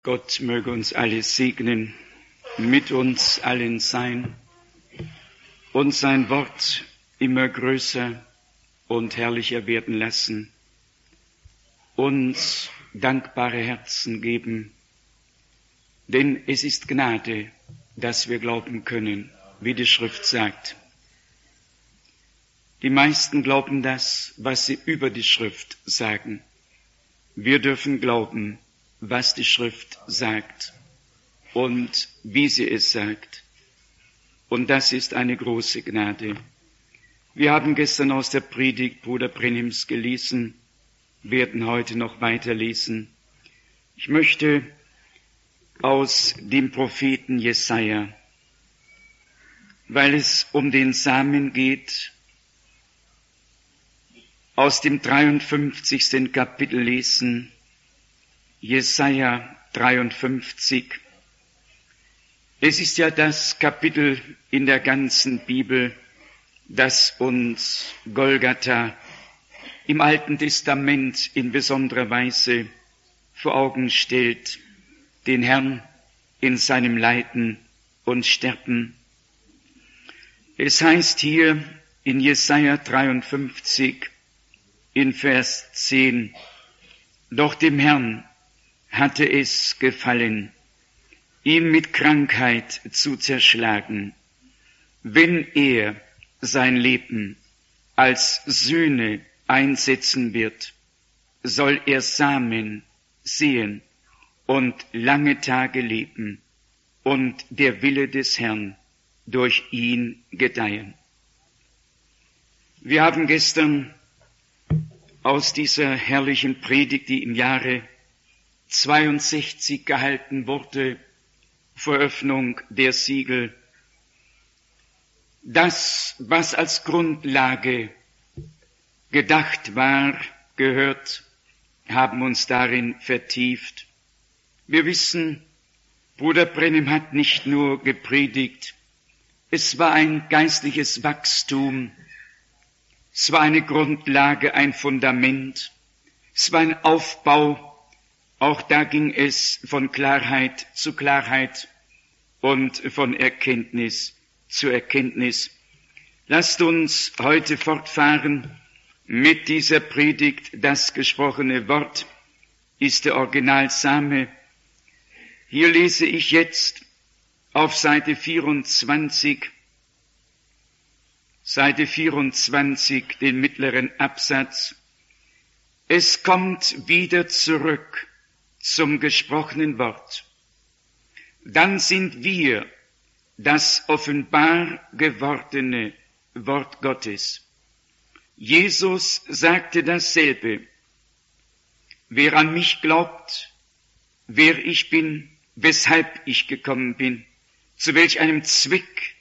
Gott möge uns alle segnen, mit uns allen sein und sein Wort immer größer und herrlicher werden lassen, uns dankbare Herzen geben, denn es ist Gnade, dass wir glauben können, wie die Schrift sagt. Die meisten glauben das, was sie über die Schrift sagen. Wir dürfen glauben, was die Schrift sagt und wie sie es sagt. Und das ist eine große Gnade. Wir haben gestern aus der Predigt Bruder Brenhims gelesen, werden heute noch weiterlesen. Ich möchte aus dem Propheten Jesaja, weil es um den Samen geht, aus dem 53. Kapitel lesen, Jesaja 53. Es ist ja das Kapitel in der ganzen Bibel, das uns Golgatha im Alten Testament in besonderer Weise vor Augen stellt, den Herrn in seinem Leiden und Sterben. Es heißt hier in Jesaja 53 in Vers 10, doch dem Herrn hatte es gefallen, ihn mit Krankheit zu zerschlagen, wenn er sein Leben als Sühne einsetzen wird, soll er Samen sehen und lange Tage leben und der Wille des Herrn durch ihn gedeihen. Wir haben gestern aus dieser herrlichen Predigt, die im Jahre 62 gehalten wurde, vor Öffnung der Siegel, das, was als Grundlage gedacht war, gehört, haben uns darin vertieft. Wir wissen, Bruder Brenhim hat nicht nur gepredigt, es war ein geistliches Wachstum, es war eine Grundlage, ein Fundament, es war ein Aufbau. Auch da ging es von Klarheit zu Klarheit und von Erkenntnis zu Erkenntnis. Lasst uns heute fortfahren mit dieser Predigt. Das gesprochene Wort ist der Originalsame. Hier lese ich jetzt auf Seite 24 den mittleren Absatz. Es kommt wieder zurück zum gesprochenen Wort. Dann sind wir das offenbar gewordene Wort Gottes. Jesus sagte dasselbe. Wer an mich glaubt, wer ich bin, weshalb ich gekommen bin, zu welch einem Zweck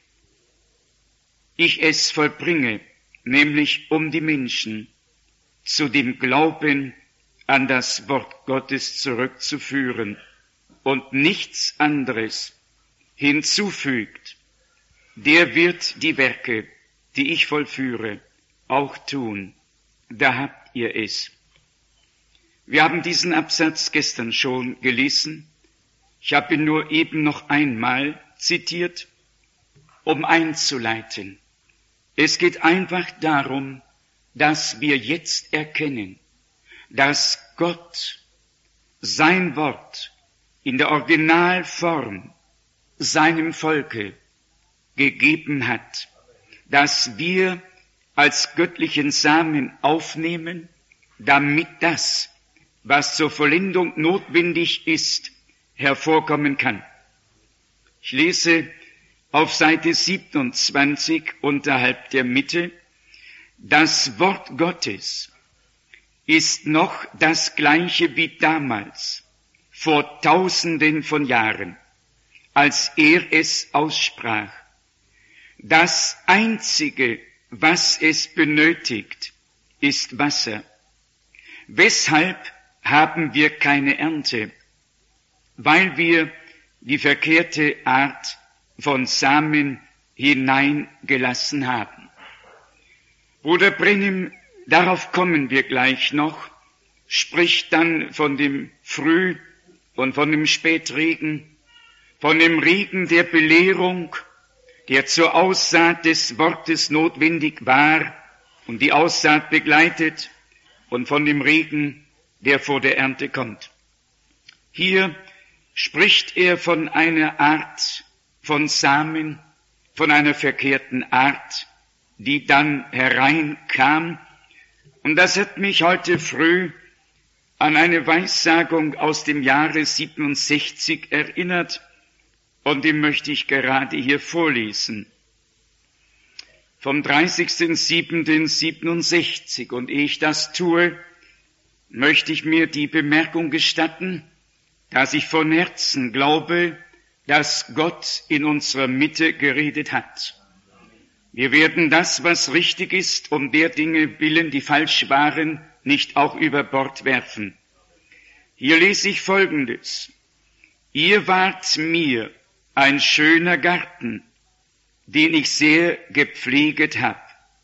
ich es vollbringe, nämlich um die Menschen zu dem Glauben an das Wort Gottes zurückzuführen und nichts anderes hinzufügt, der wird die Werke, die ich vollführe, auch tun. Da habt ihr es. Wir haben diesen Absatz gestern schon gelesen. Ich habe ihn nur eben noch einmal zitiert, um einzuleiten. Es geht einfach darum, dass wir jetzt erkennen, dass Gott sein Wort in der Originalform seinem Volke gegeben hat, dass wir als göttlichen Samen aufnehmen, damit das, was zur Vollendung notwendig ist, hervorkommen kann. Ich lese auf Seite 27 unterhalb der Mitte, das Wort Gottes ist noch das gleiche wie damals, vor Tausenden von Jahren, als er es aussprach. Das Einzige, was es benötigt, ist Wasser. Weshalb haben wir keine Ernte? Weil wir die verkehrte Art von Samen hineingelassen haben. Bruder Brenhim, darauf kommen wir gleich noch, spricht dann von dem Früh- und von dem Spätregen, von dem Regen der Belehrung, der zur Aussaat des Wortes notwendig war und die Aussaat begleitet, und von dem Regen, der vor der Ernte kommt. Hier spricht er von einer Art von Samen, von einer verkehrten Art, die dann hereinkam. Und das hat mich heute früh an eine Weissagung aus dem Jahre 67 erinnert, und die möchte ich gerade hier vorlesen. Vom 30.07.67. Und ehe ich das tue, möchte ich mir die Bemerkung gestatten, dass ich von Herzen glaube, dass Gott in unserer Mitte geredet hat. Wir werden das, was richtig ist, um der Dinge willen, die falsch waren, nicht auch über Bord werfen. Hier lese ich Folgendes. Ihr wart mir ein schöner Garten, den ich sehr gepfleget hab.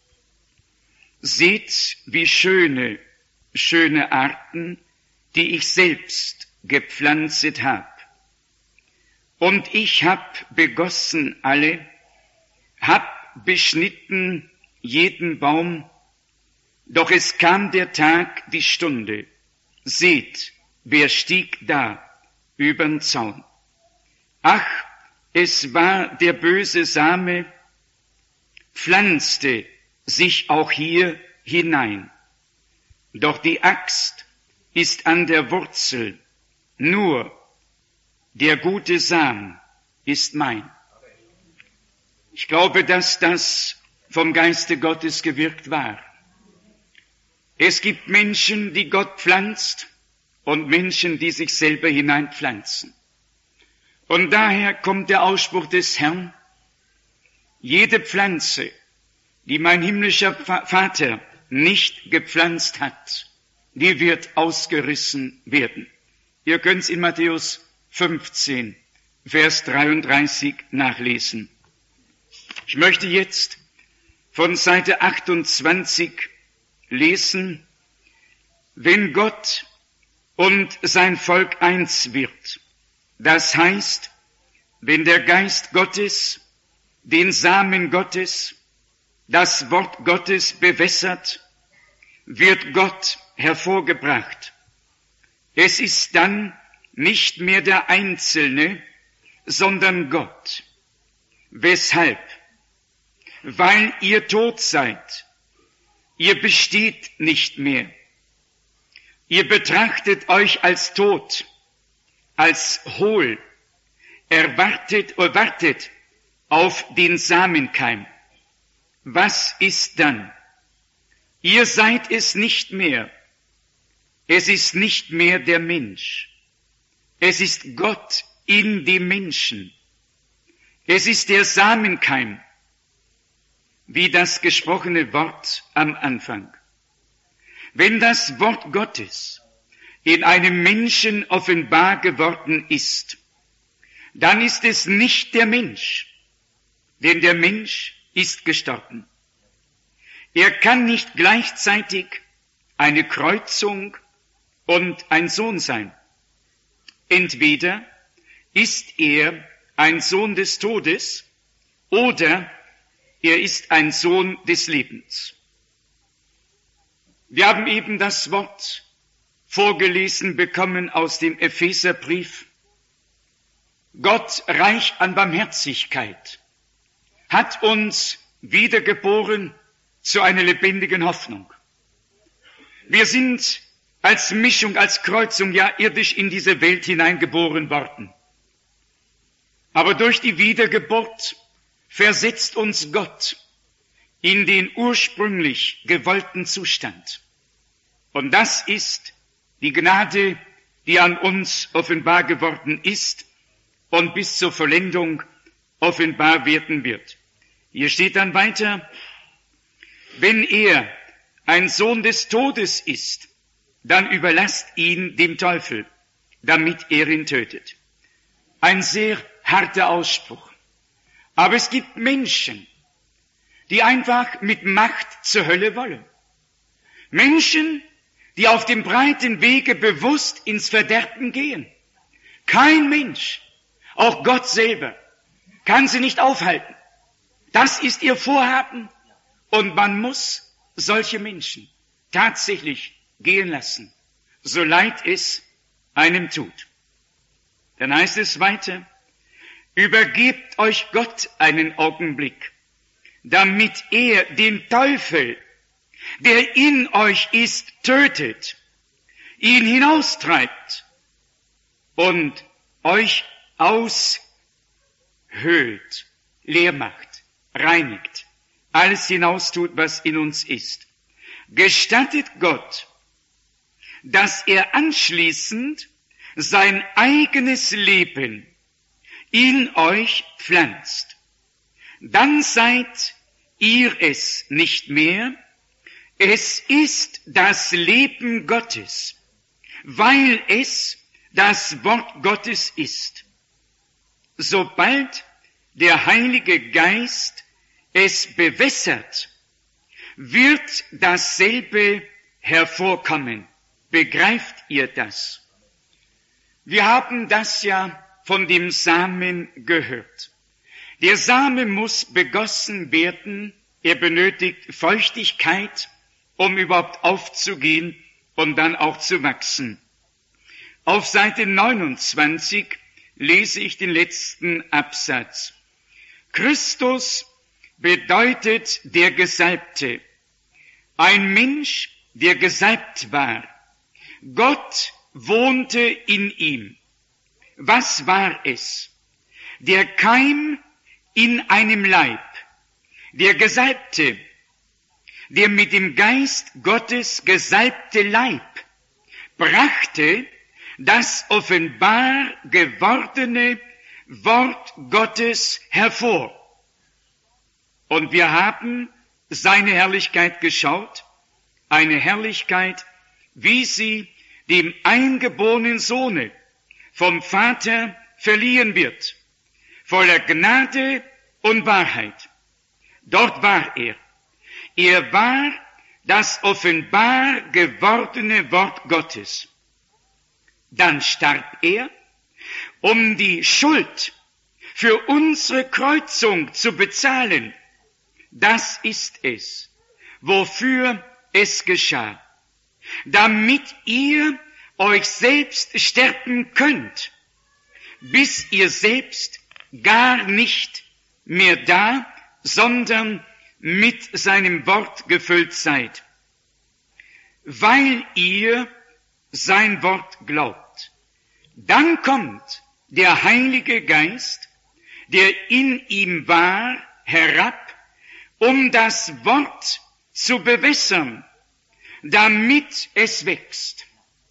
Seht, wie schöne Arten, die ich selbst gepflanzet hab. Und ich hab begossen alle, hab beschnitten jeden Baum, doch es kam der Tag, die Stunde. Seht, wer stieg da übern Zaun? Ach, es war der böse Same, pflanzte sich auch hier hinein. Doch die Axt ist an der Wurzel, nur der gute Samen ist mein. Ich glaube, dass das vom Geiste Gottes gewirkt war. Es gibt Menschen, die Gott pflanzt, und Menschen, die sich selber hineinpflanzen. Und daher kommt der Ausspruch des Herrn: Jede Pflanze, die mein himmlischer Vater nicht gepflanzt hat, die wird ausgerissen werden. Ihr könnt es in Matthäus 15, Vers 33 nachlesen. Ich möchte jetzt von Seite 28 lesen: Wenn Gott und sein Volk eins wird, das heißt, wenn der Geist Gottes den Samen Gottes, das Wort Gottes bewässert, wird Gott hervorgebracht. Es ist dann nicht mehr der Einzelne, sondern Gott. Weshalb? Weil ihr tot seid. Ihr besteht nicht mehr. Ihr betrachtet euch als tot, als hohl. Wartet auf den Samenkeim. Was ist dann? Ihr seid es nicht mehr. Es ist nicht mehr der Mensch. Es ist Gott in dem Menschen. Es ist der Samenkeim, wie das gesprochene Wort am Anfang. Wenn das Wort Gottes in einem Menschen offenbar geworden ist, dann ist es nicht der Mensch, denn der Mensch ist gestorben. Er kann nicht gleichzeitig eine Kreuzung und ein Sohn sein. Entweder ist er ein Sohn des Todes oder er ist ein Sohn des Lebens. Wir haben eben das Wort vorgelesen bekommen aus dem Epheserbrief. Gott, reich an Barmherzigkeit, hat uns wiedergeboren zu einer lebendigen Hoffnung. Wir sind als Mischung, als Kreuzung ja irdisch in diese Welt hineingeboren worden. Aber durch die Wiedergeburt versetzt uns Gott in den ursprünglich gewollten Zustand. Und das ist die Gnade, die an uns offenbar geworden ist und bis zur Vollendung offenbar werden wird. Hier steht dann weiter: Wenn er ein Sohn des Todes ist, dann überlasst ihn dem Teufel, damit er ihn tötet. Ein sehr harter Ausspruch. Aber es gibt Menschen, die einfach mit Macht zur Hölle wollen. Menschen, die auf dem breiten Wege bewusst ins Verderben gehen. Kein Mensch, auch Gott selber, kann sie nicht aufhalten. Das ist ihr Vorhaben und man muss solche Menschen tatsächlich gehen lassen, so leid es einem tut. Dann heißt es weiter, übergebt euch Gott einen Augenblick, damit er den Teufel, der in euch ist, tötet, ihn hinaustreibt und euch aushöhlt, leer macht, reinigt, alles hinaustut, was in uns ist. Gestattet Gott, dass er anschließend sein eigenes Leben in euch pflanzt. Dann seid ihr es nicht mehr, es ist das Leben Gottes, weil es das Wort Gottes ist. Sobald der Heilige Geist es bewässert, wird dasselbe hervorkommen. Begreift ihr das? Wir haben das ja von dem Samen gehört. Der Same muss begossen werden, er benötigt Feuchtigkeit, um überhaupt aufzugehen und dann auch zu wachsen. Auf Seite 29 lese ich den letzten Absatz. Christus bedeutet der Gesalbte, ein Mensch, der gesalbt war. Gott wohnte in ihm. Was war es? Der Keim in einem Leib, der Gesalbte, der mit dem Geist Gottes gesalbte Leib, brachte das offenbar gewordene Wort Gottes hervor. Und wir haben seine Herrlichkeit geschaut, eine Herrlichkeit, wie sie dem eingeborenen Sohne vom Vater verliehen wird, voller Gnade und Wahrheit. Dort war er. Er war das offenbar gewordene Wort Gottes. Dann starb er, um die Schuld für unsere Kreuzung zu bezahlen. Das ist es, wofür es geschah, damit ihr euch selbst sterben könnt, bis ihr selbst gar nicht mehr da, sondern mit seinem Wort gefüllt seid, weil ihr sein Wort glaubt. Dann kommt der Heilige Geist, der in ihm war, herab, um das Wort zu bewässern, damit es wächst.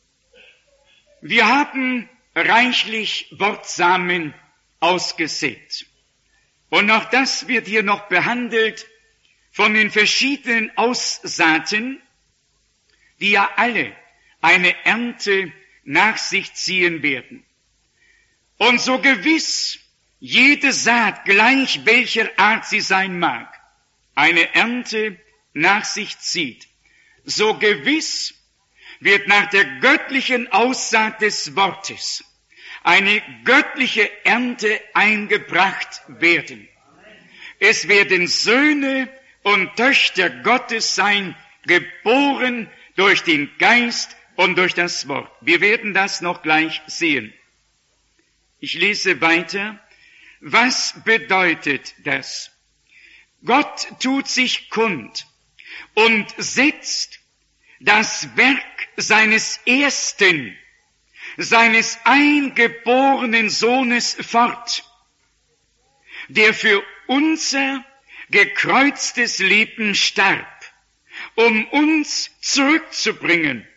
Wir haben reichlich Wortsamen ausgesät. Und auch das wird hier noch behandelt von den verschiedenen Aussaaten, die ja alle eine Ernte nach sich ziehen werden. Und so gewiss jede Saat, gleich welcher Art sie sein mag, eine Ernte nach sich zieht, so gewiss wird nach der göttlichen Aussaat des Wortes eine göttliche Ernte eingebracht werden. Es werden Söhne und Töchter Gottes sein, geboren durch den Geist und durch das Wort. Wir werden das noch gleich sehen. Ich lese weiter. Was bedeutet das? Gott tut sich kund und setzt das Werk seines Ersten, seines eingeborenen Sohnes fort, der für unser gekreuztes Leben starb, um uns zurückzubringen,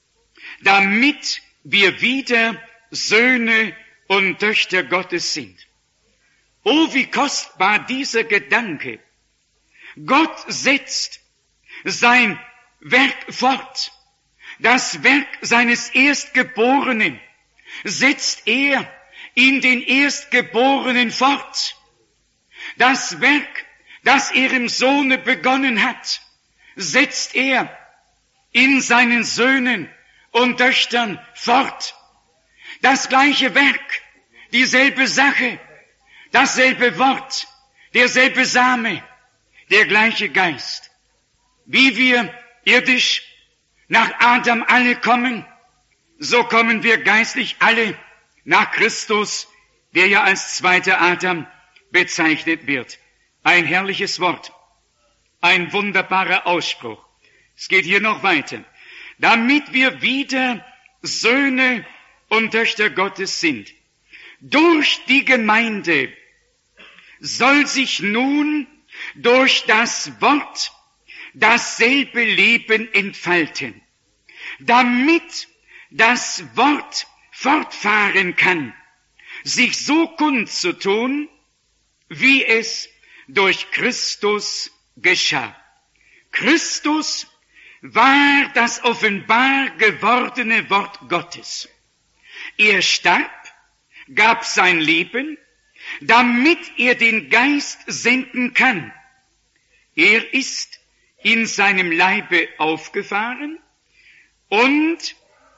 damit wir wieder Söhne und Töchter Gottes sind. Oh, wie kostbar dieser Gedanke. Gott setzt sein Werk fort. Das Werk seines Erstgeborenen setzt er in den Erstgeborenen fort. Das Werk, das er im Sohne begonnen hat, setzt er in seinen Söhnen und Töchtern fort. das gleiche Werk, dieselbe Sache, dasselbe Wort, derselbe Same, der gleiche Geist. Wie wir irdisch nach Adam alle kommen, so kommen wir geistlich alle nach Christus, der ja als zweiter Adam bezeichnet wird. Ein herrliches Wort, ein wunderbarer Ausspruch. Es geht hier noch weiter. Damit wir wieder Söhne und Töchter Gottes sind. Durch die Gemeinde soll sich nun durch das Wort dasselbe Leben entfalten, damit das Wort fortfahren kann, sich so kundzutun, wie es durch Christus geschah. Christus war das offenbar gewordene Wort Gottes. Er starb, gab sein Leben, damit er den Geist senden kann. Er ist in seinem Leibe aufgefahren und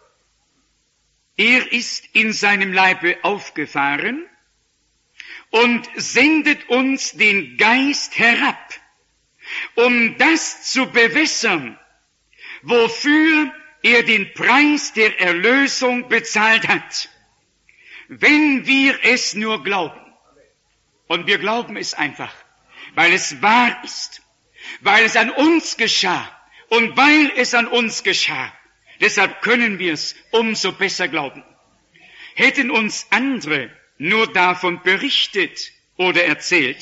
sendet uns den Geist herab, um das zu bewässern, wofür er den Preis der Erlösung bezahlt hat. Wenn wir es nur glauben, und wir glauben es einfach, weil es wahr ist, weil es an uns geschah und weil es an uns geschah, deshalb können wir es umso besser glauben. Hätten uns andere nur davon berichtet oder erzählt,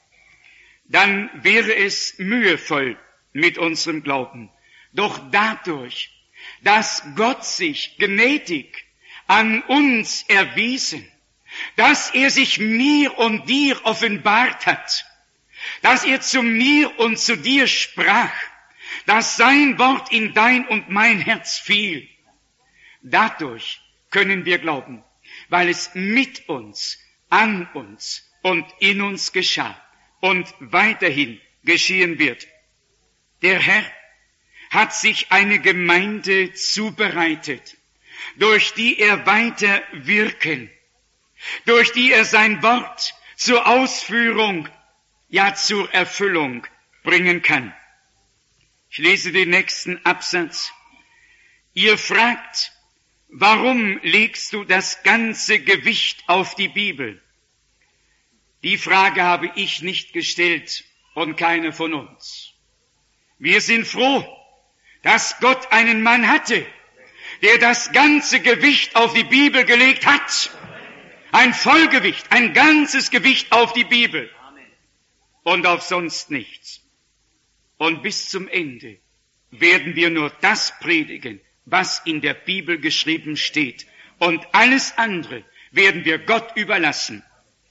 dann wäre es mühevoll mit unserem Glauben. Doch dadurch, dass Gott sich gnädig an uns erwiesen, dass er sich mir und dir offenbart hat, dass er zu mir und zu dir sprach, dass sein Wort in dein und mein Herz fiel, dadurch können wir glauben, weil es mit uns, an uns und in uns geschah und weiterhin geschehen wird. Der Herr hat sich eine Gemeinde zubereitet, durch die er weiter wirken, durch die er sein Wort zur Ausführung, ja zur Erfüllung bringen kann. Ich lese den nächsten Absatz. Ihr fragt, warum legst du das ganze Gewicht auf die Bibel? Die Frage habe ich nicht gestellt und keiner von uns. Wir sind froh, dass Gott einen Mann hatte, der das ganze Gewicht auf die Bibel gelegt hat. Ein Vollgewicht, ein ganzes Gewicht auf die Bibel und auf sonst nichts. Und bis zum Ende werden wir nur das predigen, was in der Bibel geschrieben steht. Und alles andere werden wir Gott überlassen.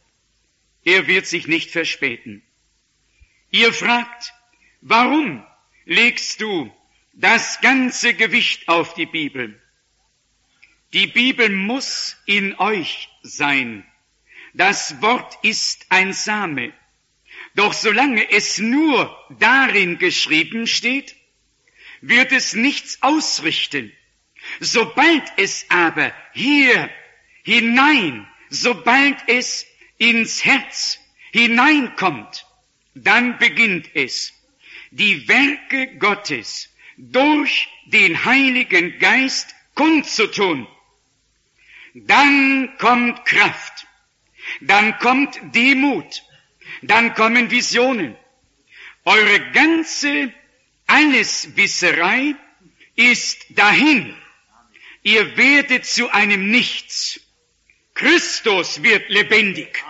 Er wird sich nicht verspäten. Ihr fragt, warum legst du das ganze Gewicht auf die Bibel? Die Bibel muss in euch sein. Das Wort ist ein Same. Doch solange es nur darin geschrieben steht, wird es nichts ausrichten. Sobald es aber hier hinein, sobald es ins Herz hineinkommt, dann beginnt es, die Werke Gottes durch den Heiligen Geist kundzutun. Dann kommt Kraft, dann kommt Demut, dann kommen Visionen. Eure ganze Alleswisserei ist dahin. Ihr werdet zu einem Nichts. Christus wird lebendig.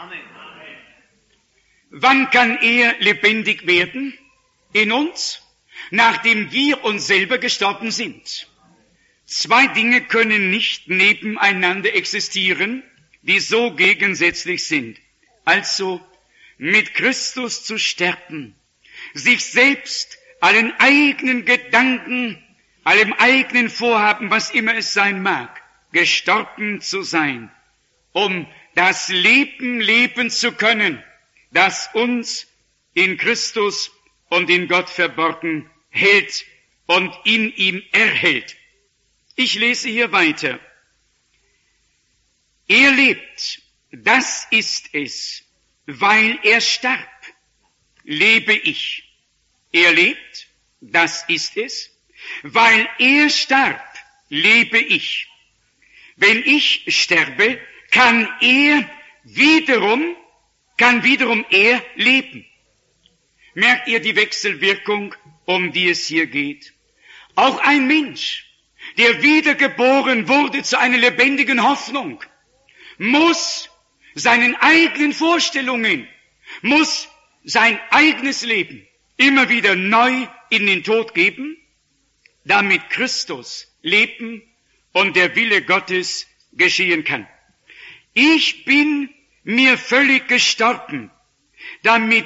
Wann kann er lebendig werden? In uns? Nachdem wir uns selber gestorben sind. Zwei Dinge können nicht nebeneinander existieren, die so gegensätzlich sind. Also mit Christus zu sterben, sich selbst, allen eigenen Gedanken, allem eigenen Vorhaben, was immer es sein mag, gestorben zu sein, um das Leben leben zu können, das uns in Christus und in Gott verborgen hält und in ihm erhält. Ich lese hier weiter. Er lebt, das ist es, weil er starb, lebe ich. Er lebt, das ist es, weil er starb, lebe ich. Wenn ich sterbe, kann wiederum er leben. Merkt ihr die Wechselwirkung, um die es hier geht? Auch ein Mensch, der wiedergeboren wurde zu einer lebendigen Hoffnung, muss seinen eigenen Vorstellungen, muss sein eigenes Leben immer wieder neu in den Tod geben, damit Christus leben und der Wille Gottes geschehen kann. Ich bin mir völlig gestorben, damit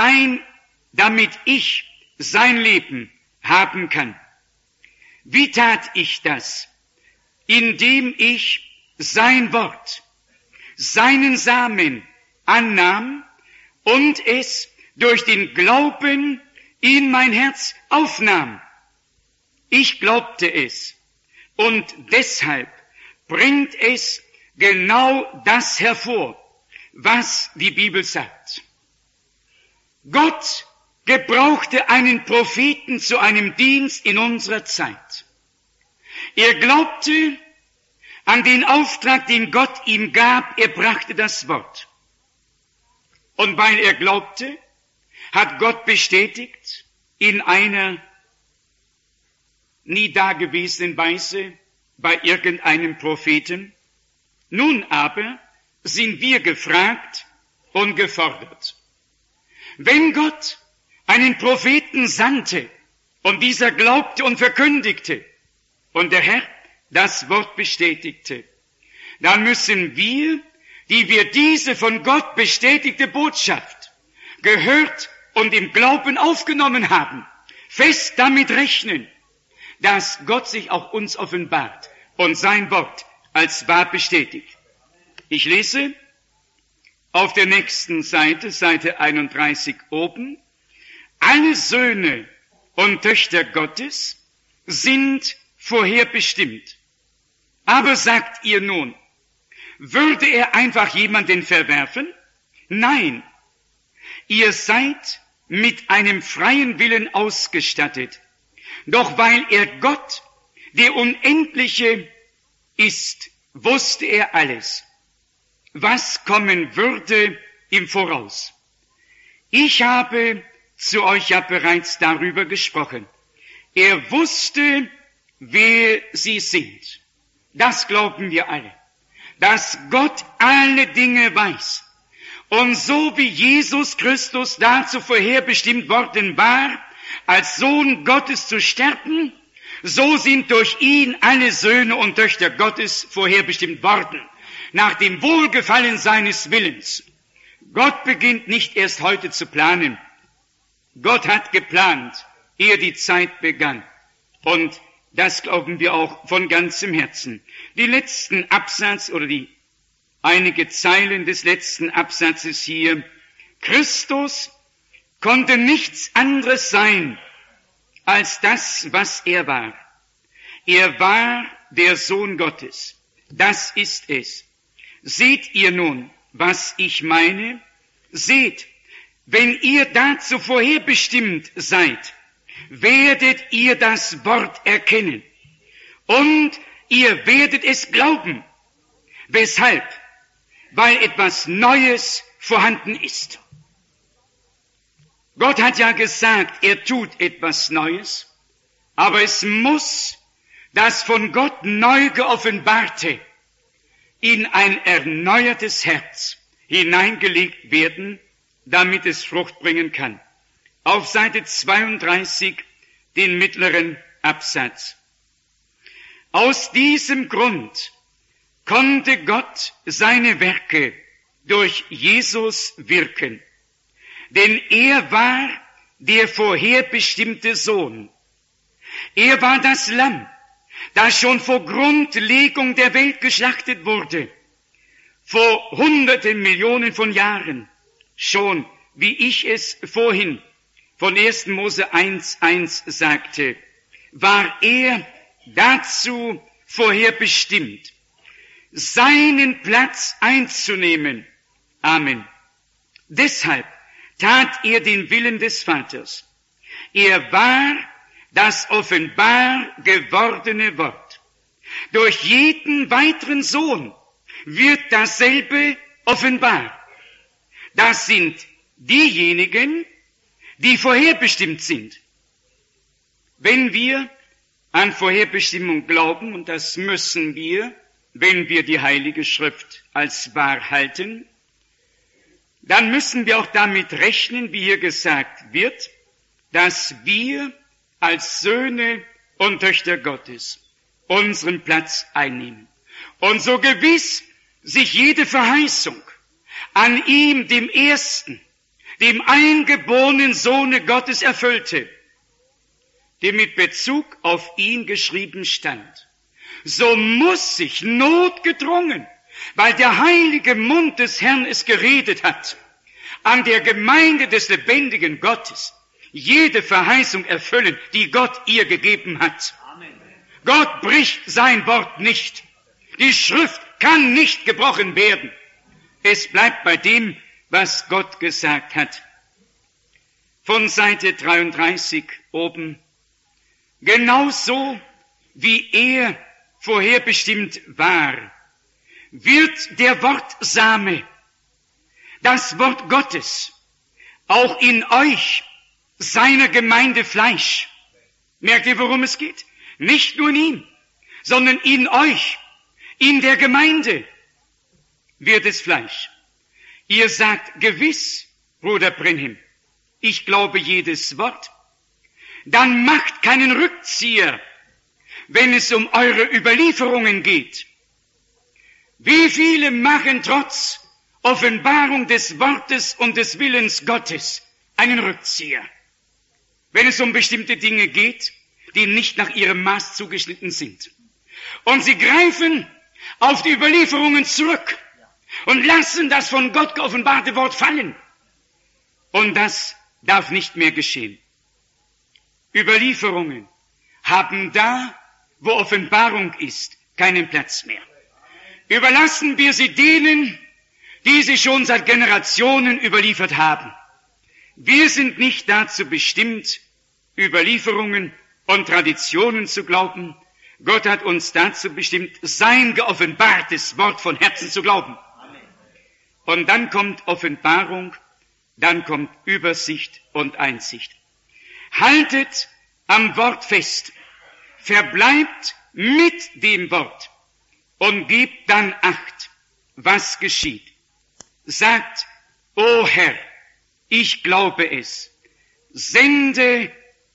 ich sein Leben haben kann. Wie tat ich das? Indem ich sein Wort, seinen Samen annahm und es durch den Glauben in mein Herz aufnahm. Ich glaubte es und deshalb bringt es genau das hervor, was die Bibel sagt. Gott gebrauchte einen Propheten zu einem Dienst in unserer Zeit. Er glaubte an den Auftrag, den Gott ihm gab, er brachte das Wort. Und weil er glaubte, hat Gott bestätigt in einer nie dagewesenen Weise bei irgendeinem Propheten. Nun aber sind wir gefragt und gefordert. Wenn Gott einen Propheten sandte und dieser glaubte und verkündigte und der Herr das Wort bestätigte, dann müssen wir, die wir diese von Gott bestätigte Botschaft gehört und im Glauben aufgenommen haben, fest damit rechnen, dass Gott sich auch uns offenbart und sein Wort als wahr bestätigt. Ich lese auf der nächsten Seite, Seite 31 oben, alle Söhne und Töchter Gottes sind vorherbestimmt. Aber sagt ihr nun, würde er einfach jemanden verwerfen? Nein, ihr seid mit einem freien Willen ausgestattet. Doch weil er Gott, der Unendliche ist, wusste er alles, was kommen würde im Voraus. Ich habe zu euch ja bereits darüber gesprochen. Er wusste, wer sie sind. Das glauben wir alle, dass Gott alle Dinge weiß. Und so wie Jesus Christus dazu vorherbestimmt worden war, als Sohn Gottes zu sterben, so sind durch ihn alle Söhne und Töchter Gottes vorherbestimmt worden, nach dem Wohlgefallen seines Willens. Gott beginnt nicht erst heute zu planen. Gott hat geplant, ehe die Zeit begann. Und das glauben wir auch von ganzem Herzen. Die letzten Absatz oder einige Zeilen des letzten Absatzes hier. Christus konnte nichts anderes sein als das, was er war. Er war der Sohn Gottes. Das ist es. Seht ihr nun, was ich meine? Seht, wenn ihr dazu vorherbestimmt seid, werdet ihr das Wort erkennen und ihr werdet es glauben. Weshalb? Weil etwas Neues vorhanden ist. Gott hat ja gesagt, er tut etwas Neues, aber es muss das von Gott neu geoffenbarte in ein erneuertes Herz hineingelegt werden, damit es Frucht bringen kann. Auf Seite 32 den mittleren Absatz. Aus diesem Grund konnte Gott seine Werke durch Jesus wirken, denn er war der vorherbestimmte Sohn. Er war das Lamm, das schon vor Grundlegung der Welt geschlachtet wurde, vor hunderten Millionen von Jahren, schon, wie ich es vorhin von 1. Mose 1,1 sagte, war er dazu vorherbestimmt. seinen Platz einzunehmen. Amen. Deshalb tat er den Willen des Vaters. Er war das offenbar gewordene Wort. Durch jeden weiteren Sohn wird dasselbe offenbar. Das sind diejenigen, die vorherbestimmt sind. Wenn wir an Vorherbestimmung glauben, und das müssen wir, wenn wir die Heilige Schrift als wahr halten, dann müssen wir auch damit rechnen, wie hier gesagt wird, dass wir als Söhne und Töchter Gottes unseren Platz einnehmen. Und so gewiss sich jede Verheißung an ihm, dem Ersten, dem eingeborenen Sohne Gottes erfüllte, dem mit Bezug auf ihn geschrieben stand, so muss sich notgedrungen, weil der heilige Mund des Herrn es geredet hat, an der Gemeinde des lebendigen Gottes jede Verheißung erfüllen, die Gott ihr gegeben hat. Amen. Gott bricht sein Wort nicht. Die Schrift kann nicht gebrochen werden. Es bleibt bei dem, was Gott gesagt hat. Von Seite 33 oben. Genauso wie er vorherbestimmt war, wird der Wortsame, das Wort Gottes, auch in euch, seiner Gemeinde Fleisch. Merkt ihr, worum es geht? Nicht nur in ihm, sondern in euch, in der Gemeinde wird es Fleisch. Ihr sagt gewiss, Bruder Brenhem, ich glaube jedes Wort. Dann macht keinen Rückzieher, wenn es um eure Überlieferungen geht. Wie viele machen trotz Offenbarung des Wortes und des Willens Gottes einen Rückzieher, wenn es um bestimmte Dinge geht, die nicht nach ihrem Maß zugeschnitten sind. Und sie greifen auf die Überlieferungen zurück und lassen das von Gott geoffenbarte Wort fallen. Und das darf nicht mehr geschehen. Überlieferungen haben da, wo Offenbarung ist, keinen Platz mehr. Überlassen wir sie denen, die sie schon seit Generationen überliefert haben. Wir sind nicht dazu bestimmt, Überlieferungen und Traditionen zu glauben. Gott hat uns dazu bestimmt, sein geoffenbartes Wort von Herzen zu glauben. Und dann kommt Offenbarung, dann kommt Übersicht und Einsicht. Haltet am Wort fest, verbleibt mit dem Wort und gebt dann Acht, was geschieht. Sagt, o Herr, ich glaube es, sende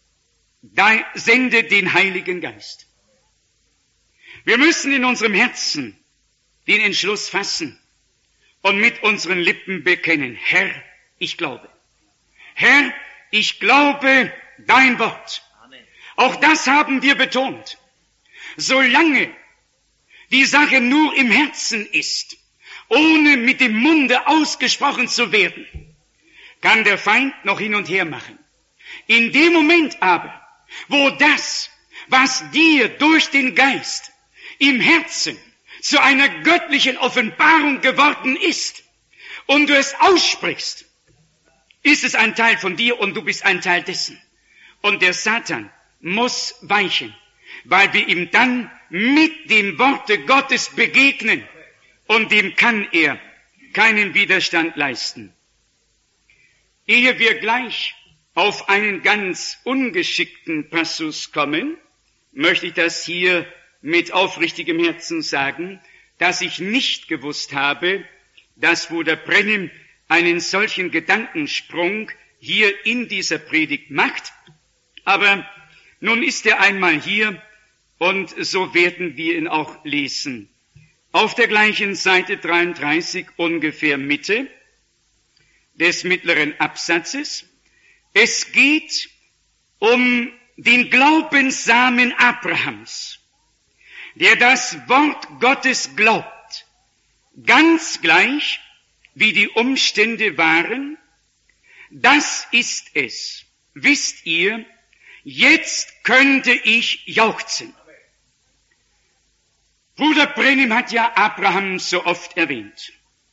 den Heiligen Geist. Wir müssen in unserem Herzen den Entschluss fassen und mit unseren Lippen bekennen, Herr, ich glaube. Herr, ich glaube dein Wort. Auch das haben wir betont. Solange die Sache nur im Herzen ist, ohne mit dem Munde ausgesprochen zu werden, kann der Feind noch hin und her machen. In dem Moment aber, wo das, was dir durch den Geist im Herzen zu einer göttlichen Offenbarung geworden ist und du es aussprichst, ist es ein Teil von dir und du bist ein Teil dessen. Und der Satan muss weichen, weil wir ihm dann mit dem Worte Gottes begegnen und dem kann er keinen Widerstand leisten. Ehe wir gleich auf einen ganz ungeschickten Passus kommen, möchte ich das hier mit aufrichtigem Herzen sagen, dass ich nicht gewusst habe, dass Bruder Brenhem einen solchen Gedankensprung hier in dieser Predigt macht. Aber nun ist er einmal hier und so werden wir ihn auch lesen. Auf der gleichen Seite 33, ungefähr Mitte des mittleren Absatzes. Es geht um den Glaubenssamen Abrahams, der das Wort Gottes glaubt, ganz gleich wie die Umstände waren. Das ist es, wisst ihr, jetzt könnte ich jauchzen. Bruder Brennim hat ja Abraham so oft erwähnt.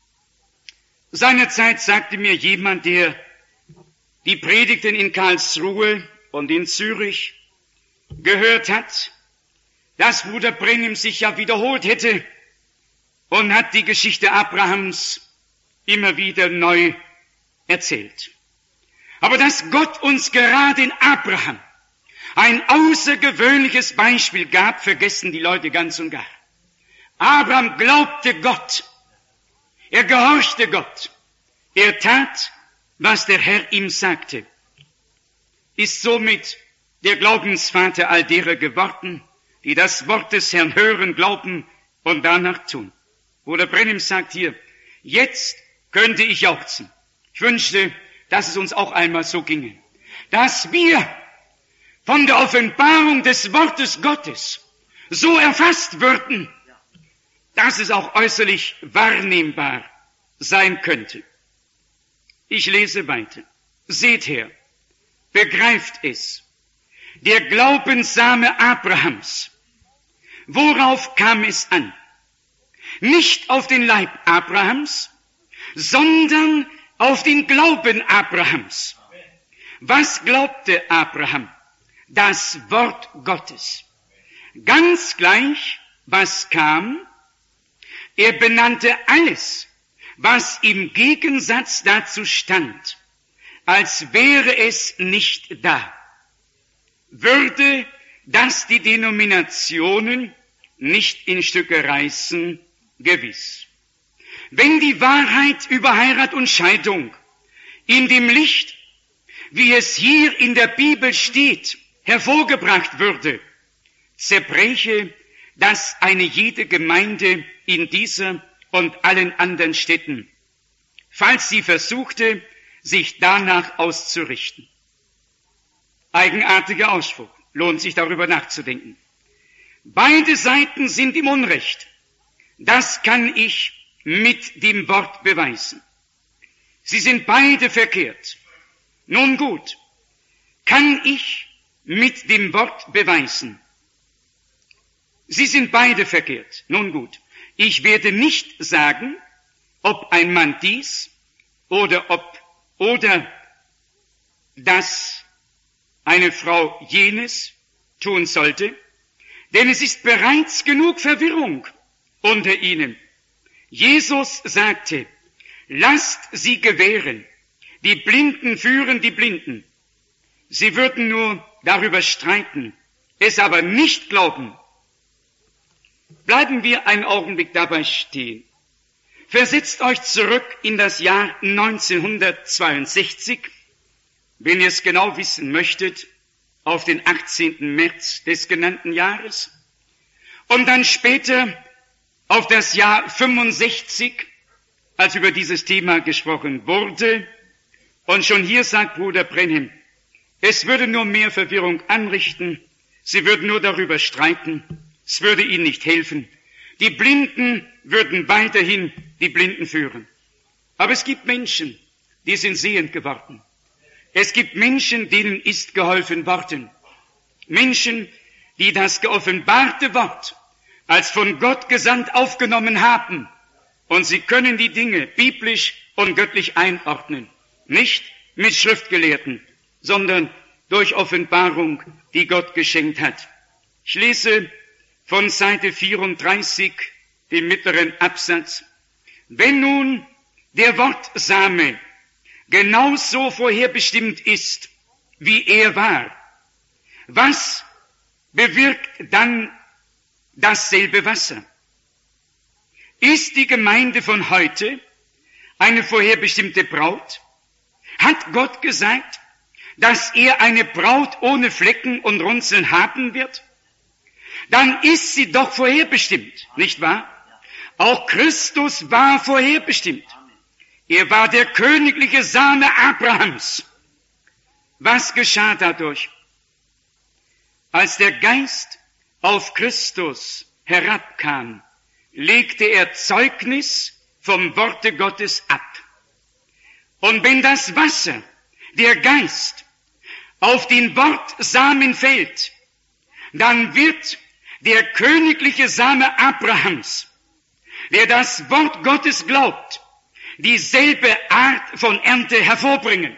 Seinerzeit sagte mir jemand, der die Predigten in Karlsruhe und in Zürich gehört hat, dass Bruder Brennim sich ja wiederholt hätte und hat die Geschichte Abrahams immer wieder neu erzählt. Aber dass Gott uns gerade in Abraham ein außergewöhnliches Beispiel gab, vergessen die Leute ganz und gar. Abraham glaubte Gott. Er gehorchte Gott. Er tat, was der Herr ihm sagte. Ist somit der Glaubensvater all derer geworden, die das Wort des Herrn hören, glauben und danach tun. Bruder Brennim sagt hier, jetzt könnte ich jauchzen. Ich wünschte, dass es uns auch einmal so ginge. Dass wir von der Offenbarung des Wortes Gottes so erfasst würden, dass es auch äußerlich wahrnehmbar sein könnte. Ich lese weiter. Seht her, begreift es. Der Glaubenssame Abrahams. Worauf kam es an? Nicht auf den Leib Abrahams, sondern auf den Glauben Abrahams. Was glaubte Abraham? Das Wort Gottes. Ganz gleich, was kam, er benannte alles, was im Gegensatz dazu stand, als wäre es nicht da. Würde das die Denominationen nicht in Stücke reißen? Gewiss. Wenn die Wahrheit über Heirat und Scheidung in dem Licht, wie es hier in der Bibel steht, hervorgebracht würde, zerbreche das eine jede Gemeinde in dieser und allen anderen Städten, falls sie versuchte, sich danach auszurichten. Eigenartiger Ausspruch, lohnt sich darüber nachzudenken. Beide Seiten sind im Unrecht. Das kann ich mit dem Wort beweisen. Sie sind beide verkehrt. Nun gut, kann ich mit dem Wort beweisen. Sie sind beide verkehrt. Nun gut, ich werde nicht sagen, ob ein Mann dies oder dass eine Frau jenes tun sollte, denn es ist bereits genug Verwirrung unter ihnen. Jesus sagte, lasst sie gewähren, die Blinden führen die Blinden. Sie würden nur darüber streiten, es aber nicht glauben. Bleiben wir einen Augenblick dabei stehen. Versetzt euch zurück in das Jahr 1962, wenn ihr es genau wissen möchtet, auf den 18. März des genannten Jahres und dann später auf das Jahr 65, als über dieses Thema gesprochen wurde. Und schon hier sagt Bruder Brennim, es würde nur mehr Verwirrung anrichten, sie würden nur darüber streiten, es würde ihnen nicht helfen. Die Blinden würden weiterhin die Blinden führen. Aber es gibt Menschen, die sind sehend geworden. Es gibt Menschen, denen ist geholfen worden. Menschen, die das geoffenbarte Wort als von Gott gesandt aufgenommen haben. Und sie können die Dinge biblisch und göttlich einordnen. Nicht mit Schriftgelehrten, sondern durch Offenbarung, die Gott geschenkt hat. Ich lese von Seite 34, dem mittleren Absatz. Wenn nun der Wortsame genauso vorherbestimmt ist, wie er war, was bewirkt dann dasselbe Wasser? Ist die Gemeinde von heute eine vorherbestimmte Braut? Hat Gott gesagt, dass er eine Braut ohne Flecken und Runzeln haben wird? Dann ist sie doch vorherbestimmt, nicht wahr? Auch Christus war vorherbestimmt. Er war der königliche Same Abrahams. Was geschah dadurch? Als der Geist auf Christus herabkam, legte er Zeugnis vom Worte Gottes ab. Und wenn das Wasser, der Geist, auf den Wortsamen fällt, dann wird der königliche Same Abrahams, der das Wort Gottes glaubt, dieselbe Art von Ernte hervorbringen.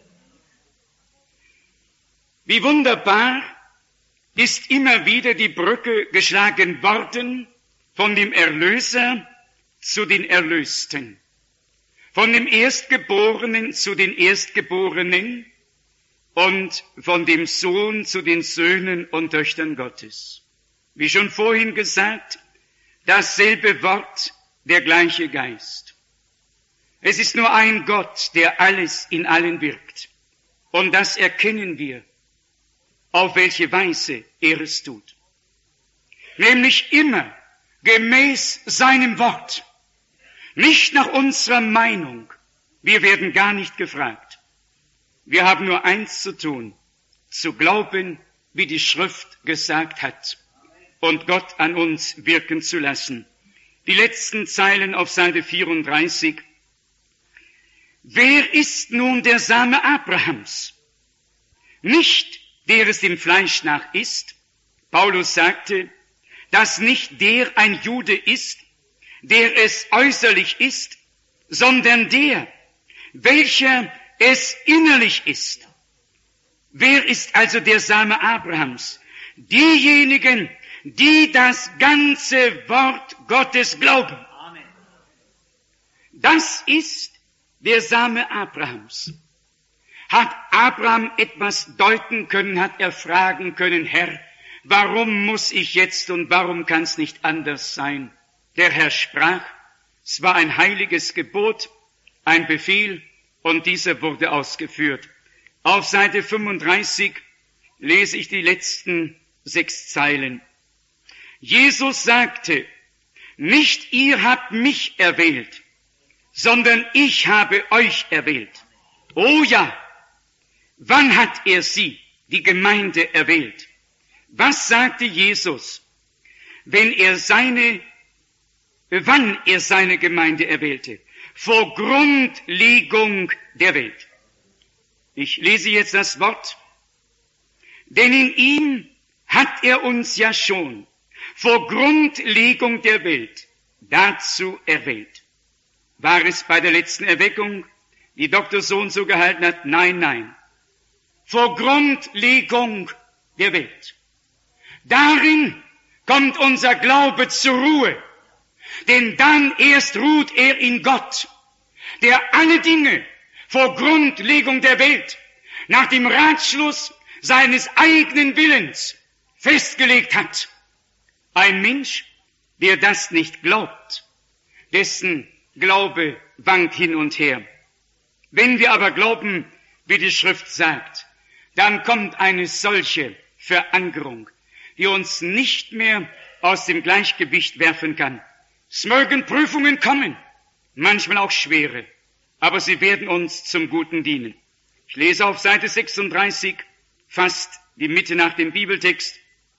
Wie wunderbar ist immer wieder die Brücke geschlagen worden von dem Erlöser zu den Erlösten, von dem Erstgeborenen zu den Erstgeborenen und von dem Sohn zu den Söhnen und Töchtern Gottes. Wie schon vorhin gesagt, dasselbe Wort, der gleiche Geist. Es ist nur ein Gott, der alles in allen wirkt. Und das erkennen wir, auf welche Weise er es tut. Nämlich immer gemäß seinem Wort. Nicht nach unserer Meinung. Wir werden gar nicht gefragt. Wir haben nur eins zu tun, zu glauben, wie die Schrift gesagt hat und Gott an uns wirken zu lassen. Die letzten Zeilen auf Seite 34. Wer ist nun der Same Abrahams? Nicht der es dem Fleisch nach ist. Paulus sagte, dass nicht der ein Jude ist, der es äußerlich ist, sondern der, welcher es innerlich ist. Wer ist also der Same Abrahams? Diejenigen, die das ganze Wort Gottes glauben. Amen. Das ist der Same Abrahams. Hat Abraham etwas deuten können, hat er fragen können, Herr, warum muss ich jetzt und warum kann es nicht anders sein? Der Herr sprach, es war ein heiliges Gebot, ein Befehl, und dieser wurde ausgeführt. Auf Seite 35 lese ich die letzten 6 Zeilen. Jesus sagte, nicht ihr habt mich erwählt, sondern ich habe euch erwählt. Oh ja, wann hat er sie, die Gemeinde, erwählt? Was sagte Jesus, wann er seine Gemeinde erwählte? Vor Grundlegung der Welt. Ich lese jetzt das Wort. Denn in ihm hat er uns ja schon vor Grundlegung der Welt dazu erwählt. War es bei der letzten Erweckung, die Dr. Sohn so gehalten hat? Nein, nein. Vor Grundlegung der Welt. Darin kommt unser Glaube zur Ruhe. Denn dann erst ruht er in Gott, der alle Dinge vor Grundlegung der Welt nach dem Ratschluss seines eigenen Willens festgelegt hat. Ein Mensch, der das nicht glaubt, dessen Glaube wankt hin und her. Wenn wir aber glauben, wie die Schrift sagt, dann kommt eine solche Verankerung, die uns nicht mehr aus dem Gleichgewicht werfen kann. Es mögen Prüfungen kommen, manchmal auch schwere, aber sie werden uns zum Guten dienen. Ich lese auf Seite 36, fast die Mitte nach dem Bibeltext.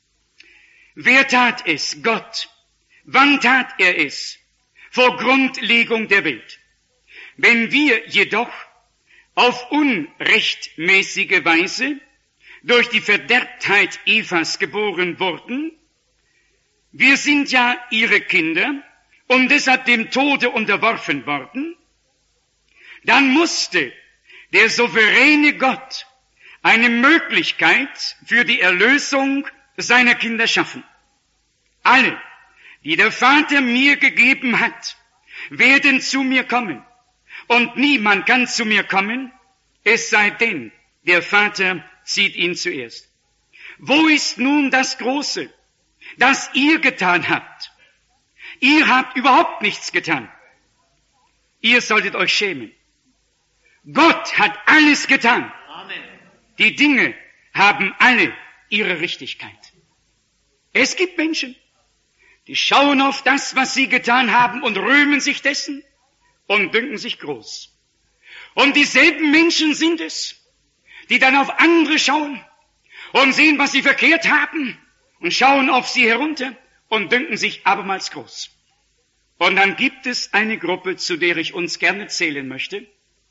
Wer tat es? Gott. Wann tat er es? Vor Grundlegung der Welt. Wenn wir jedoch auf unrechtmäßige Weise durch die Verderbtheit Evas geboren wurden, wir sind ja ihre Kinder und deshalb dem Tode unterworfen worden, dann musste der souveräne Gott eine Möglichkeit für die Erlösung seiner Kinder schaffen. Alle, die der Vater mir gegeben hat, werden zu mir kommen. Und niemand kann zu mir kommen, es sei denn, der Vater zieht ihn zuerst. Wo ist nun das Große, das ihr getan habt? Ihr habt überhaupt nichts getan. Ihr solltet euch schämen. Gott hat alles getan. Amen. Die Dinge haben alle ihre Richtigkeit. Es gibt Menschen, die schauen auf das, was sie getan haben und rühmen sich dessen und dünken sich groß. Und dieselben Menschen sind es, die dann auf andere schauen und sehen, was sie verkehrt haben und schauen auf sie herunter und dünken sich abermals groß. Und dann gibt es eine Gruppe, zu der ich uns gerne zählen möchte,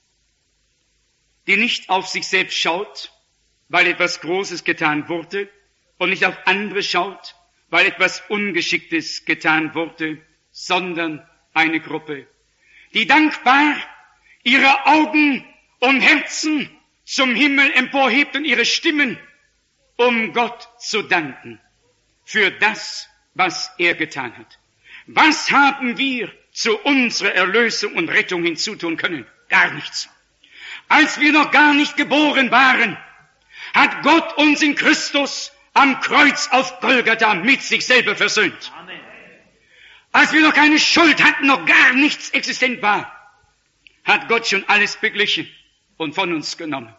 die nicht auf sich selbst schaut, weil etwas Großes getan wurde, und nicht auf andere schaut, weil etwas Ungeschicktes getan wurde, sondern eine Gruppe, die dankbar ihre Augen und Herzen zum Himmel emporhebt und ihre Stimmen, um Gott zu danken für das, was er getan hat. Was haben wir zu unserer Erlösung und Rettung hinzutun können? Gar nichts. Als wir noch gar nicht geboren waren, hat Gott uns in Christus am Kreuz auf Golgatha mit sich selber versöhnt. Amen. Als wir noch keine Schuld hatten, noch gar nichts existent war, hat Gott schon alles beglichen und von uns genommen.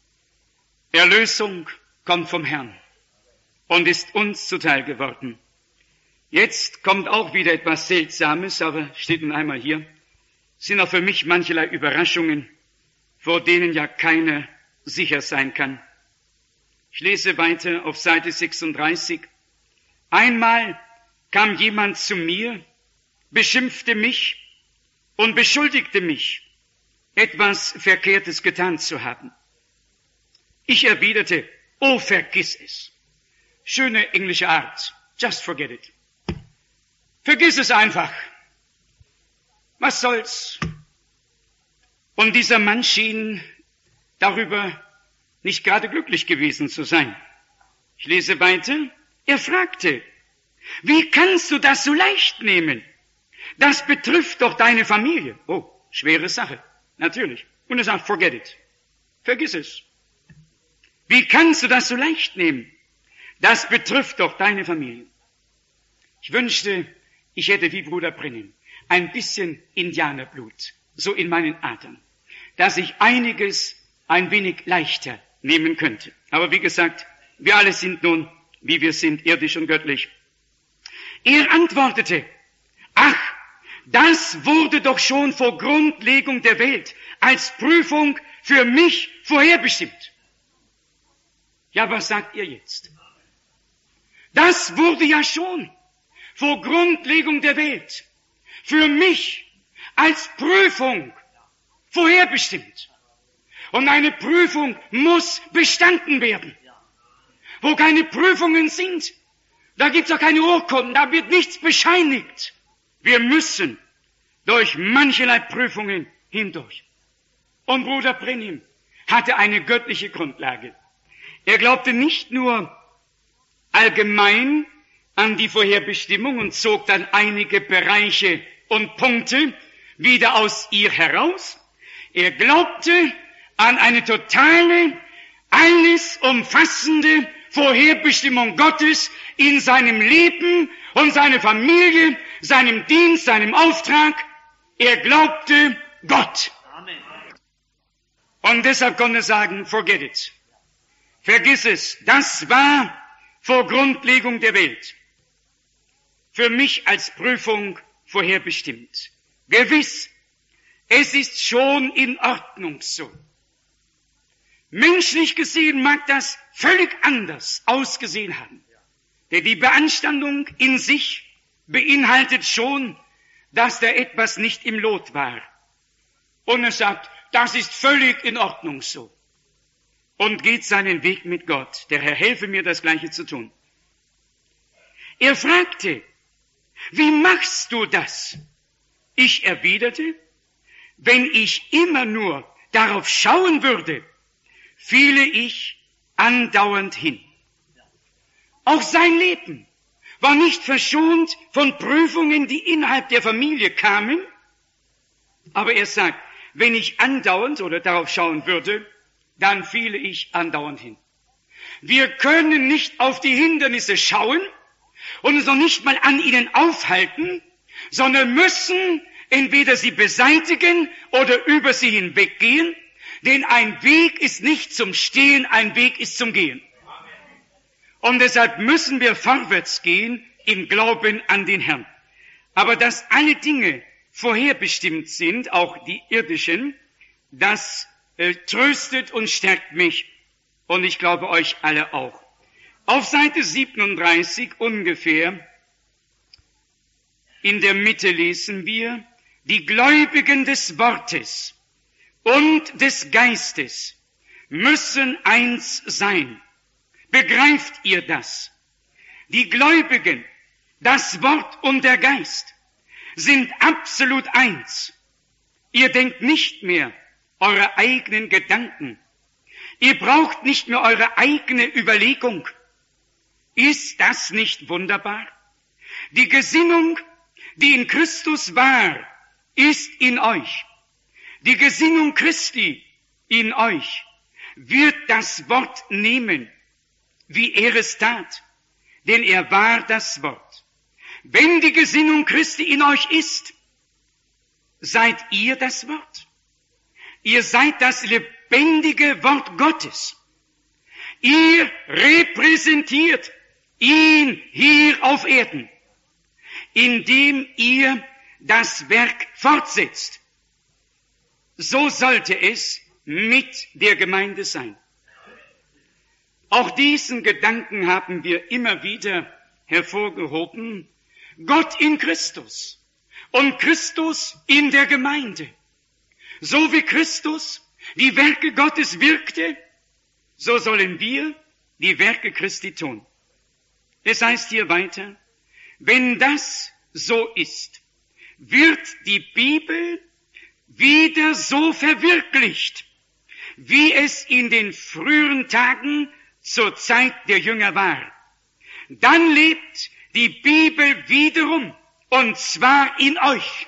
Erlösung kommt vom Herrn und ist uns zuteil geworden. Jetzt kommt auch wieder etwas Seltsames, aber steht nun einmal hier. Sind auch für mich mancherlei Überraschungen, vor denen ja keiner sicher sein kann. Ich lese weiter auf Seite 36. Einmal kam jemand zu mir, beschimpfte mich und beschuldigte mich, etwas Verkehrtes getan zu haben. Ich erwiderte, oh, vergiss es. Schöne englische Art. Just forget it. Vergiss es einfach. Was soll's? Und dieser Mann schien darüber nicht gerade glücklich gewesen zu sein. Ich lese weiter. Er fragte, wie kannst du das so leicht nehmen? Das betrifft doch deine Familie. Oh, schwere Sache. Natürlich. Und er sagt, forget it. Vergiss es. Wie kannst du das so leicht nehmen? Das betrifft doch deine Familie. Ich wünschte, ich hätte wie Bruder Brennan ein bisschen Indianerblut, so in meinen Adern, dass ich einiges ein wenig leichter nehmen könnte. Aber wie gesagt, wir alle sind nun, wie wir sind, irdisch und göttlich. Er antwortete, ach, das wurde doch schon vor Grundlegung der Welt als Prüfung für mich vorherbestimmt. Ja, was sagt ihr jetzt? Das wurde ja schon vor Grundlegung der Welt für mich als Prüfung vorherbestimmt. Und eine Prüfung muss bestanden werden. Wo keine Prüfungen sind, da gibt's auch keine Urkunden, da wird nichts bescheinigt. Wir müssen durch mancherlei Prüfungen hindurch. Und Bruder Brennan hatte eine göttliche Grundlage. Er glaubte nicht nur allgemein an die Vorherbestimmung und zog dann einige Bereiche und Punkte wieder aus ihr heraus. Er glaubte an eine totale, alles umfassende Vorherbestimmung Gottes in seinem Leben und seiner Familie, seinem Dienst, seinem Auftrag. Er glaubte Gott. Amen. Und deshalb konnte er sagen, forget it. Vergiss es. Das war vor Grundlegung der Welt für mich als Prüfung vorherbestimmt. Gewiss, es ist schon in Ordnung so. Menschlich gesehen mag das völlig anders ausgesehen haben. Denn die Beanstandung in sich beinhaltet schon, dass da etwas nicht im Lot war. Und er sagt, das ist völlig in Ordnung so. Und geht seinen Weg mit Gott. Der Herr helfe mir, das Gleiche zu tun. Er fragte, wie machst du das? Ich erwiderte, wenn ich immer nur darauf schauen würde, fiele ich andauernd hin. Auch sein Leben war nicht verschont von Prüfungen, die innerhalb der Familie kamen. Aber er sagt, wenn ich andauernd oder darauf schauen würde, dann fiele ich andauernd hin. Wir können nicht auf die Hindernisse schauen und uns noch nicht mal an ihnen aufhalten, sondern müssen entweder sie beseitigen oder über sie hinweggehen, denn ein Weg ist nicht zum Stehen, ein Weg ist zum Gehen. Und deshalb müssen wir vorwärts gehen im Glauben an den Herrn. Aber dass alle Dinge vorherbestimmt sind, auch die irdischen, das tröstet und stärkt mich und ich glaube euch alle auch. Auf Seite 37 ungefähr, in der Mitte lesen wir, die Gläubigen des Wortes und des Geistes müssen eins sein. Begreift ihr das? Die Gläubigen, das Wort und der Geist sind absolut eins. Ihr denkt nicht mehr eure eigenen Gedanken. Ihr braucht nicht mehr eure eigene Überlegung. Ist das nicht wunderbar? Die Gesinnung, die in Christus war, ist in euch. Die Gesinnung Christi in euch wird das Wort nehmen, wie er es tat, denn er war das Wort. Wenn die Gesinnung Christi in euch ist, seid ihr das Wort. Ihr seid das lebendige Wort Gottes. Ihr repräsentiert ihn hier auf Erden, indem ihr das Werk fortsetzt. So sollte es mit der Gemeinde sein. Auch diesen Gedanken haben wir immer wieder hervorgehoben. Gott in Christus und Christus in der Gemeinde. So wie Christus die Werke Gottes wirkte, so sollen wir die Werke Christi tun. Es heißt hier weiter, wenn das so ist, wird die Bibel wieder so verwirklicht, wie es in den früheren Tagen zur Zeit der Jünger war. Dann lebt die Bibel wiederum, und zwar in euch.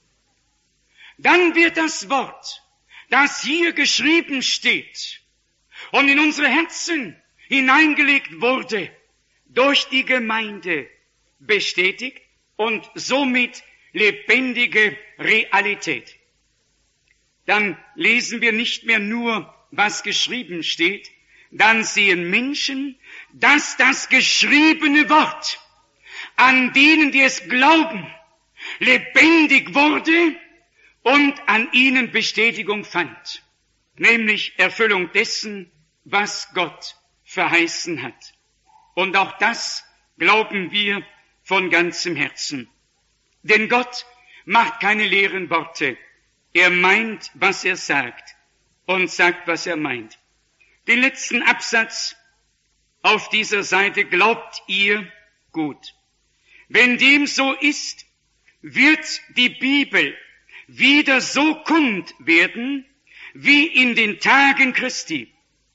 Dann wird das Wort, das hier geschrieben steht und in unsere Herzen hineingelegt wurde, durch die Gemeinde bestätigt und somit lebendige Realität. Dann lesen wir nicht mehr nur, was geschrieben steht, dann sehen Menschen, dass das geschriebene Wort, an denen, die es glauben, lebendig wurde und an ihnen Bestätigung fand, nämlich Erfüllung dessen, was Gott verheißen hat. Und auch das glauben wir von ganzem Herzen. Denn Gott macht keine leeren Worte. Er meint, was er sagt und sagt, was er meint. Den letzten Absatz auf dieser Seite: Glaubt ihr gut. Wenn dem so ist, wird die Bibel wieder so kund werden, wie in den Tagen Christi.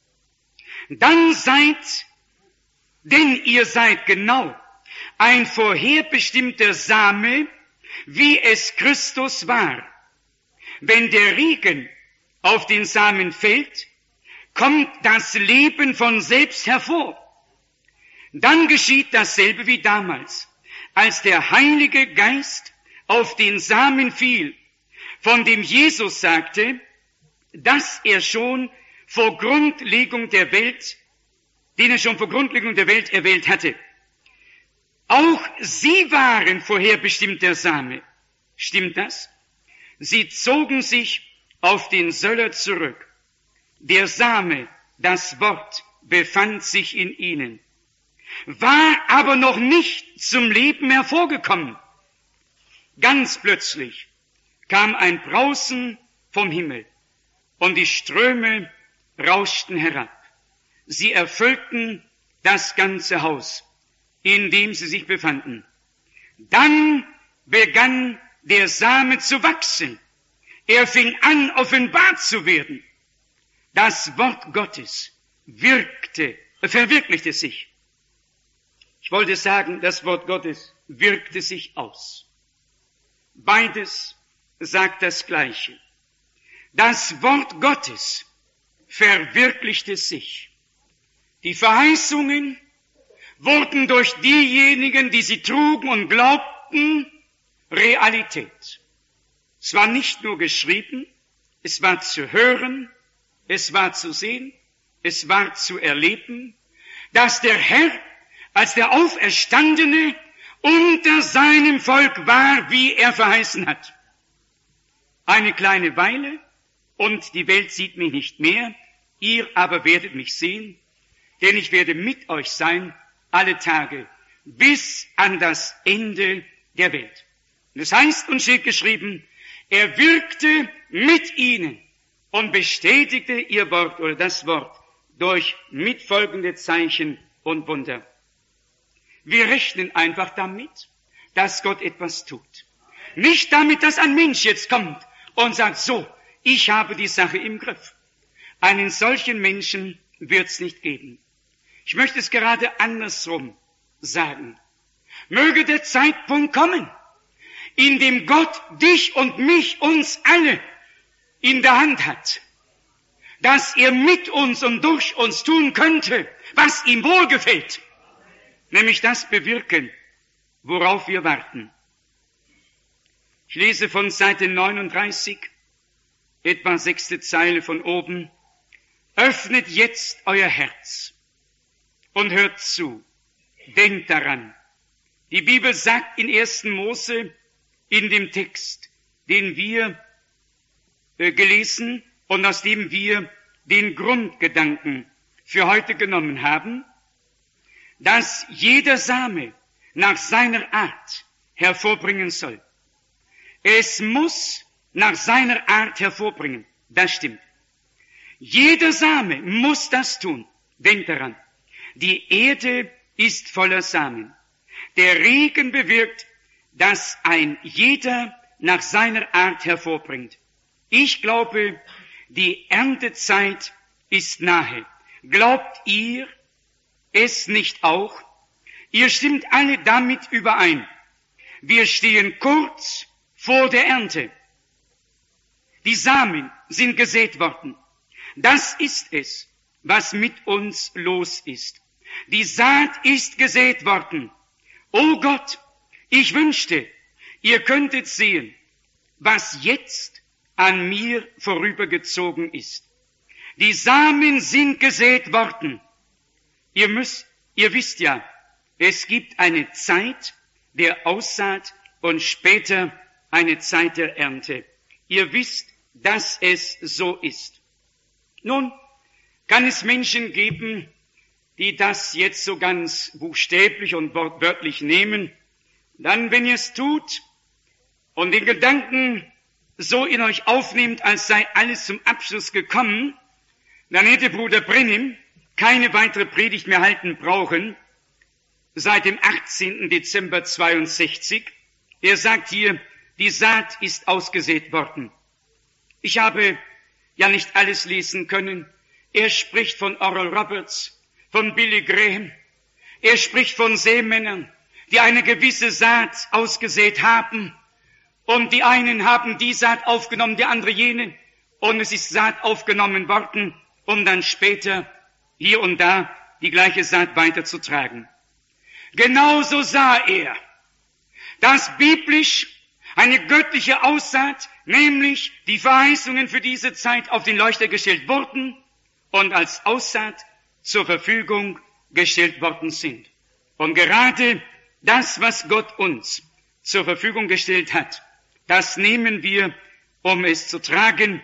Denn ihr seid genau ein vorherbestimmter Same, wie es Christus war. Wenn der Regen auf den Samen fällt, kommt das Leben von selbst hervor. Dann geschieht dasselbe wie damals, als der Heilige Geist auf den Samen fiel, von dem Jesus sagte, dass er schon vor Grundlegung der Welt, den er schon vor Grundlegung der Welt erwählt hatte. Auch sie waren vorherbestimmter Same. Stimmt das? Sie zogen sich auf den Söller zurück. Der Same, das Wort, befand sich in ihnen, war aber noch nicht zum Leben hervorgekommen. Ganz plötzlich kam ein Brausen vom Himmel und die Ströme rauschten herab. Sie erfüllten das ganze Haus, in dem sie sich befanden. Dann begann der Same zu wachsen. Er fing an, offenbart zu werden. Das Wort Gottes verwirklichte sich. Ich wollte sagen, das Wort Gottes wirkte sich aus. Beides sagt das Gleiche. Das Wort Gottes verwirklichte sich. Die Verheißungen wurden durch diejenigen, die sie trugen und glaubten, Realität. Es war nicht nur geschrieben, es war zu hören, es war zu sehen, es war zu erleben, dass der Herr als der Auferstandene unter seinem Volk war, wie er verheißen hat. Eine kleine Weile und die Welt sieht mich nicht mehr, ihr aber werdet mich sehen, denn ich werde mit euch sein alle Tage bis an das Ende der Welt. Und es heißt und steht geschrieben, er wirkte mit ihnen und bestätigte ihr Wort oder das Wort durch mitfolgende Zeichen und Wunder. Wir rechnen einfach damit, dass Gott etwas tut. Nicht damit, dass ein Mensch jetzt kommt und sagt, so, ich habe die Sache im Griff. Einen solchen Menschen wird's nicht geben. Ich möchte es gerade andersrum sagen. Möge der Zeitpunkt kommen, in dem Gott dich und mich, uns alle in der Hand hat, dass er mit uns und durch uns tun könnte, was ihm wohlgefällt, nämlich das bewirken, worauf wir warten. Ich lese von Seite 39, etwa 6. Zeile von oben. Öffnet jetzt euer Herz und hört zu. Denkt daran. Die Bibel sagt in 1. Mose, in dem Text, den wir gelesen und aus dem wir den Grundgedanken für heute genommen haben, dass jeder Same nach seiner Art hervorbringen soll. Es muss nach seiner Art hervorbringen. Das stimmt. Jeder Same muss das tun. Denkt daran. Die Erde ist voller Samen. Der Regen bewirkt, dass ein jeder nach seiner Art hervorbringt. Ich glaube, die Erntezeit ist nahe. Glaubt ihr es nicht auch? Ihr stimmt alle damit überein. Wir stehen kurz vor der Ernte. Die Samen sind gesät worden. Das ist es, was mit uns los ist. Die Saat ist gesät worden. O Gott, ich wünschte, ihr könntet sehen, was jetzt an mir vorübergezogen ist. Die Samen sind gesät worden. Ihr wisst ja, es gibt eine Zeit der Aussaat und später eine Zeit der Ernte. Ihr wisst, dass es so ist. Nun kann es Menschen geben, die das jetzt so ganz buchstäblich und wortwörtlich nehmen. Dann, wenn ihr es tut und den Gedanken so in euch aufnehmt, als sei alles zum Abschluss gekommen, dann hätte Bruder Brennim keine weitere Predigt mehr halten brauchen seit dem 18. Dezember 62. Er sagt hier, die Saat ist ausgesät worden. Ich habe ja nicht alles lesen können. Er spricht von Oral Roberts, von Billy Graham. Er spricht von Seemännern, die eine gewisse Saat ausgesät haben. Und die einen haben die Saat aufgenommen, die andere jene. Und es ist Saat aufgenommen worden, um dann später hier und da die gleiche Saat weiterzutragen. Genauso sah er, dass biblisch eine göttliche Aussaat, nämlich die Verheißungen für diese Zeit auf den Leuchter gestellt wurden und als Aussaat zur Verfügung gestellt worden sind. Und gerade das, was Gott uns zur Verfügung gestellt hat, das nehmen wir, um es zu tragen.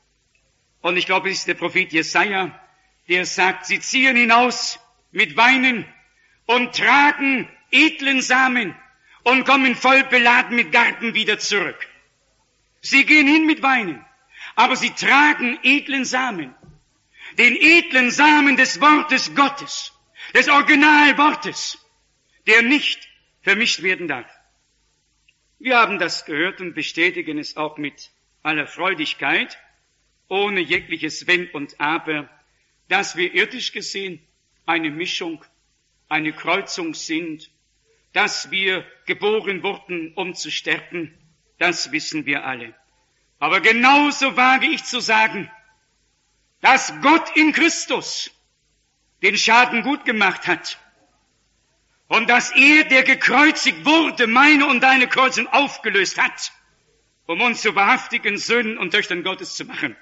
Und ich glaube, es ist der Prophet Jesaja, der sagt, sie ziehen hinaus mit Weinen und tragen edlen Samen und kommen voll beladen mit Garben wieder zurück. Sie gehen hin mit Weinen, aber sie tragen edlen Samen. Den edlen Samen des Wortes Gottes, des Originalwortes, der nicht vermischt werden darf. Wir haben das gehört und bestätigen es auch mit aller Freudigkeit, ohne jegliches Wenn und Aber, dass wir irdisch gesehen eine Mischung, eine Kreuzung sind, dass wir geboren wurden, um zu sterben, das wissen wir alle. Aber genauso wage ich zu sagen, dass Gott in Christus den Schaden gut gemacht hat und dass er, der gekreuzigt wurde, meine und deine Kreuzung aufgelöst hat, um uns zu wahrhaftigen Söhnen und Töchtern Gottes zu machen.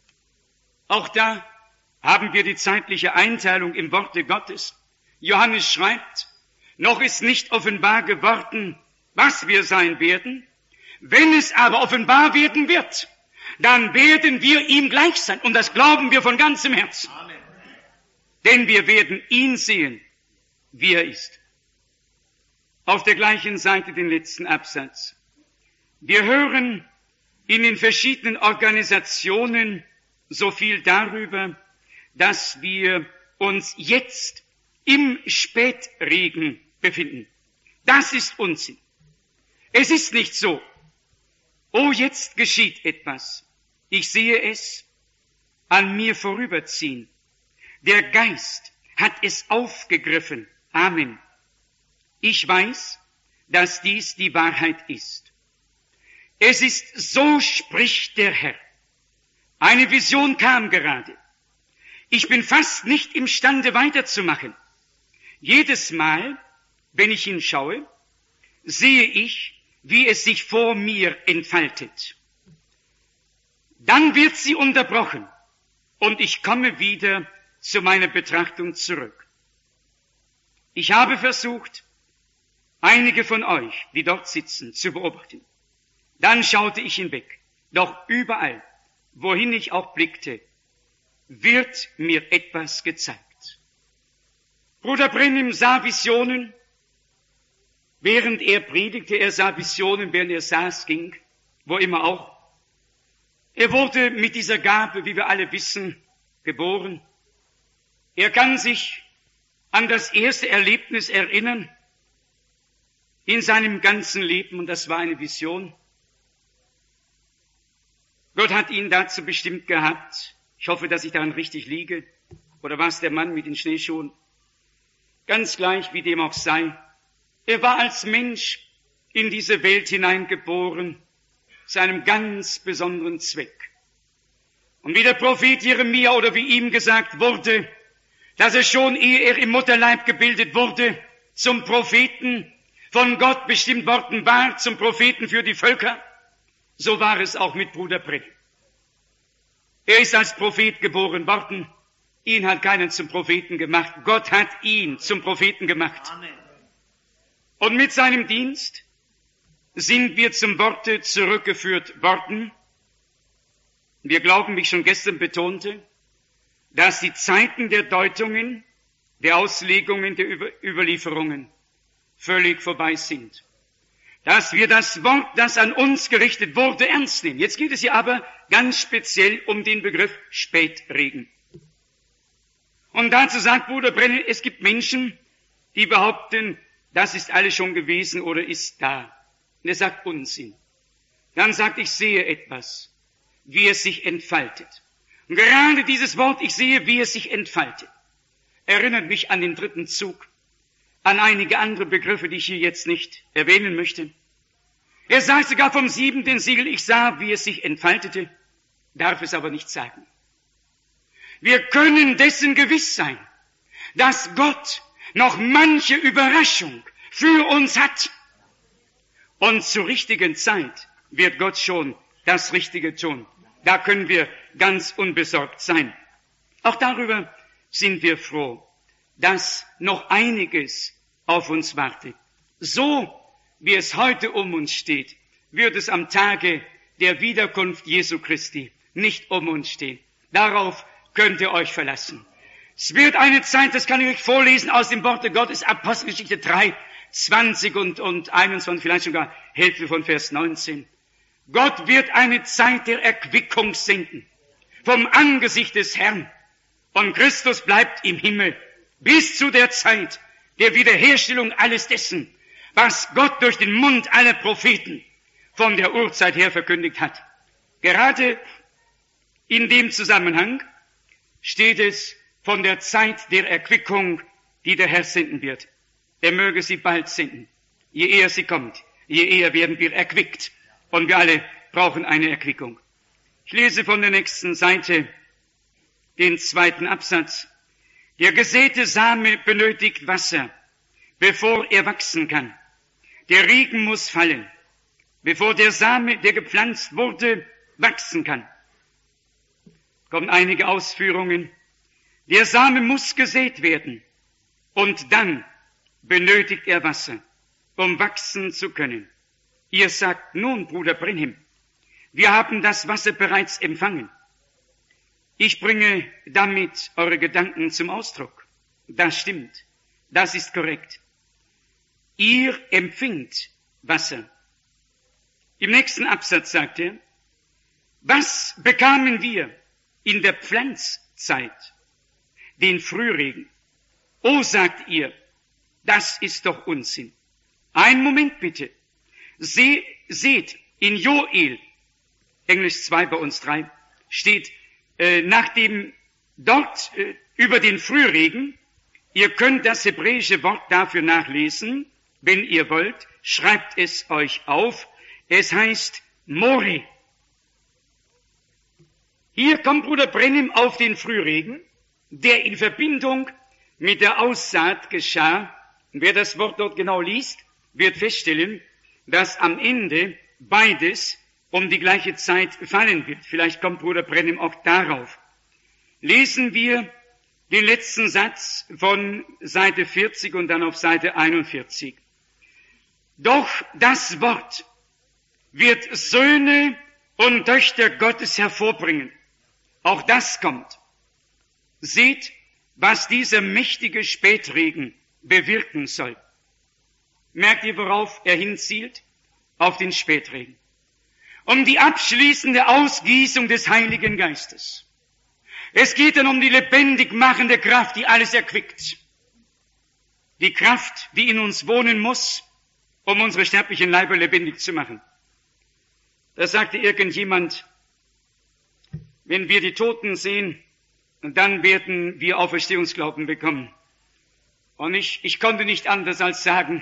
Auch da haben wir die zeitliche Einteilung im Worte Gottes. Johannes schreibt, noch ist nicht offenbar geworden, was wir sein werden. Wenn es aber offenbar werden wird, dann werden wir ihm gleich sein. Und das glauben wir von ganzem Herzen. Amen. Denn wir werden ihn sehen, wie er ist. Auf der gleichen Seite den letzten Absatz. Wir hören in den verschiedenen Organisationen so viel darüber, dass wir uns jetzt im Spätregen befinden. Das ist Unsinn. Es ist nicht so. Oh, jetzt geschieht etwas. Ich sehe es an mir vorüberziehen. Der Geist hat es aufgegriffen. Amen. Ich weiß, dass dies die Wahrheit ist. Es ist, so spricht der Herr. Eine Vision kam gerade. Ich bin fast nicht imstande weiterzumachen. Jedes Mal, wenn ich hinschaue, sehe ich, wie es sich vor mir entfaltet. Dann wird sie unterbrochen und ich komme wieder zu meiner Betrachtung zurück. Ich habe versucht, einige von euch, die dort sitzen, zu beobachten. Dann schaute ich hinweg. Doch überall, wohin ich auch blickte, wird mir etwas gezeigt. Bruder Branham sah Visionen, während er predigte. Er sah Visionen, während er saß, ging, wo immer auch. Er wurde mit dieser Gabe, wie wir alle wissen, geboren. Er kann sich an das erste Erlebnis erinnern in seinem ganzen Leben, und das war eine Vision. Gott hat ihn dazu bestimmt gehabt. Ich hoffe, dass ich daran richtig liege. Oder war es der Mann mit den Schneeschuhen? Ganz gleich, wie dem auch sei. Er war als Mensch in diese Welt hineingeboren, zu einem ganz besonderen Zweck. Und wie der Prophet Jeremia oder wie ihm gesagt wurde, dass er schon, ehe er im Mutterleib gebildet wurde, zum Propheten von Gott bestimmt worden war, zum Propheten für die Völker, so war es auch mit Bruder Branham. Er ist als Prophet geboren worden. Ihn hat keinen zum Propheten gemacht. Gott hat ihn zum Propheten gemacht. Amen. Und mit seinem Dienst sind wir zum Worte zurückgeführt worden. Wir glauben, wie ich schon gestern betonte, dass die Zeiten der Deutungen, der Auslegungen, der Überlieferungen völlig vorbei sind. Dass wir das Wort, das an uns gerichtet wurde, ernst nehmen. Jetzt geht es hier aber ganz speziell um den Begriff Spätregen. Und dazu sagt Bruder Branham, es gibt Menschen, die behaupten, das ist alles schon gewesen oder ist da. Und er sagt Unsinn. Dann sagt, ich sehe etwas, wie es sich entfaltet. Und gerade dieses Wort, ich sehe, wie es sich entfaltet, erinnert mich an den dritten Zug, an einige andere Begriffe, die ich hier jetzt nicht erwähnen möchte. Er sagt sogar vom 7. Siegel, ich sah, wie es sich entfaltete, darf es aber nicht sagen. Wir können dessen gewiss sein, dass Gott noch manche Überraschung für uns hat. Und zur richtigen Zeit wird Gott schon das Richtige tun. Da können wir ganz unbesorgt sein. Auch darüber sind wir froh, dass noch einiges auf uns wartet. So wie es heute um uns steht, wird es am Tage der Wiederkunft Jesu Christi nicht um uns stehen. Darauf könnt ihr euch verlassen. Es wird eine Zeit, das kann ich euch vorlesen aus dem Worte Gottes, Apostelgeschichte 3, 20 und 21, vielleicht sogar Hälfte von Vers 19. Gott wird eine Zeit der Erquickung senden vom Angesicht des Herrn. Und Christus bleibt im Himmel bis zu der Zeit der Wiederherstellung alles dessen, was Gott durch den Mund aller Propheten von der Urzeit her verkündigt hat. Gerade in dem Zusammenhang steht es von der Zeit der Erquickung, die der Herr senden wird. Er möge sie bald senden. Je eher sie kommt, je eher werden wir erquickt. Und wir alle brauchen eine Erquickung. Ich lese von der nächsten Seite den 2. Absatz. Der gesäte Same benötigt Wasser, bevor er wachsen kann. Der Regen muss fallen, bevor der Same, der gepflanzt wurde, wachsen kann. Kommen einige Ausführungen. Der Same muss gesät werden und dann benötigt er Wasser, um wachsen zu können. Ihr sagt, nun, Bruder Branham, wir haben das Wasser bereits empfangen. Ich bringe damit eure Gedanken zum Ausdruck. Das stimmt. Das ist korrekt. Ihr empfingt Wasser. Im nächsten Absatz sagt er, was bekamen wir in der Pflanzzeit? Den Frühregen. O, sagt ihr, Das ist doch Unsinn. Einen Moment bitte. Seht, in Joel, Englisch 2, bei uns 3, steht, nachdem dort über den Frühregen, ihr könnt das hebräische Wort dafür nachlesen, wenn ihr wollt, schreibt es euch auf. Es heißt More. Hier kommt Bruder Brennim auf den Frühregen, der in Verbindung mit der Aussaat geschah. Wer das Wort dort genau liest, wird feststellen, dass am Ende beides um die gleiche Zeit fallen wird. Vielleicht kommt Bruder Brennim auch darauf. Lesen wir den letzten Satz von Seite 40 und dann auf Seite 41. Doch das Wort wird Söhne und Töchter Gottes hervorbringen. Auch das kommt. Seht, was dieser mächtige Spätregen bewirken soll. Merkt ihr, worauf er hinzielt? Auf den Spätregen. Um die abschließende Ausgießung des Heiligen Geistes. Es geht dann um die lebendig machende Kraft, die alles erquickt. Die Kraft, die in uns wohnen muss, um unsere sterblichen Leiber lebendig zu machen. Da sagte irgendjemand, wenn wir die Toten sehen, dann werden wir Auferstehungsglauben bekommen. Und ich konnte nicht anders als sagen,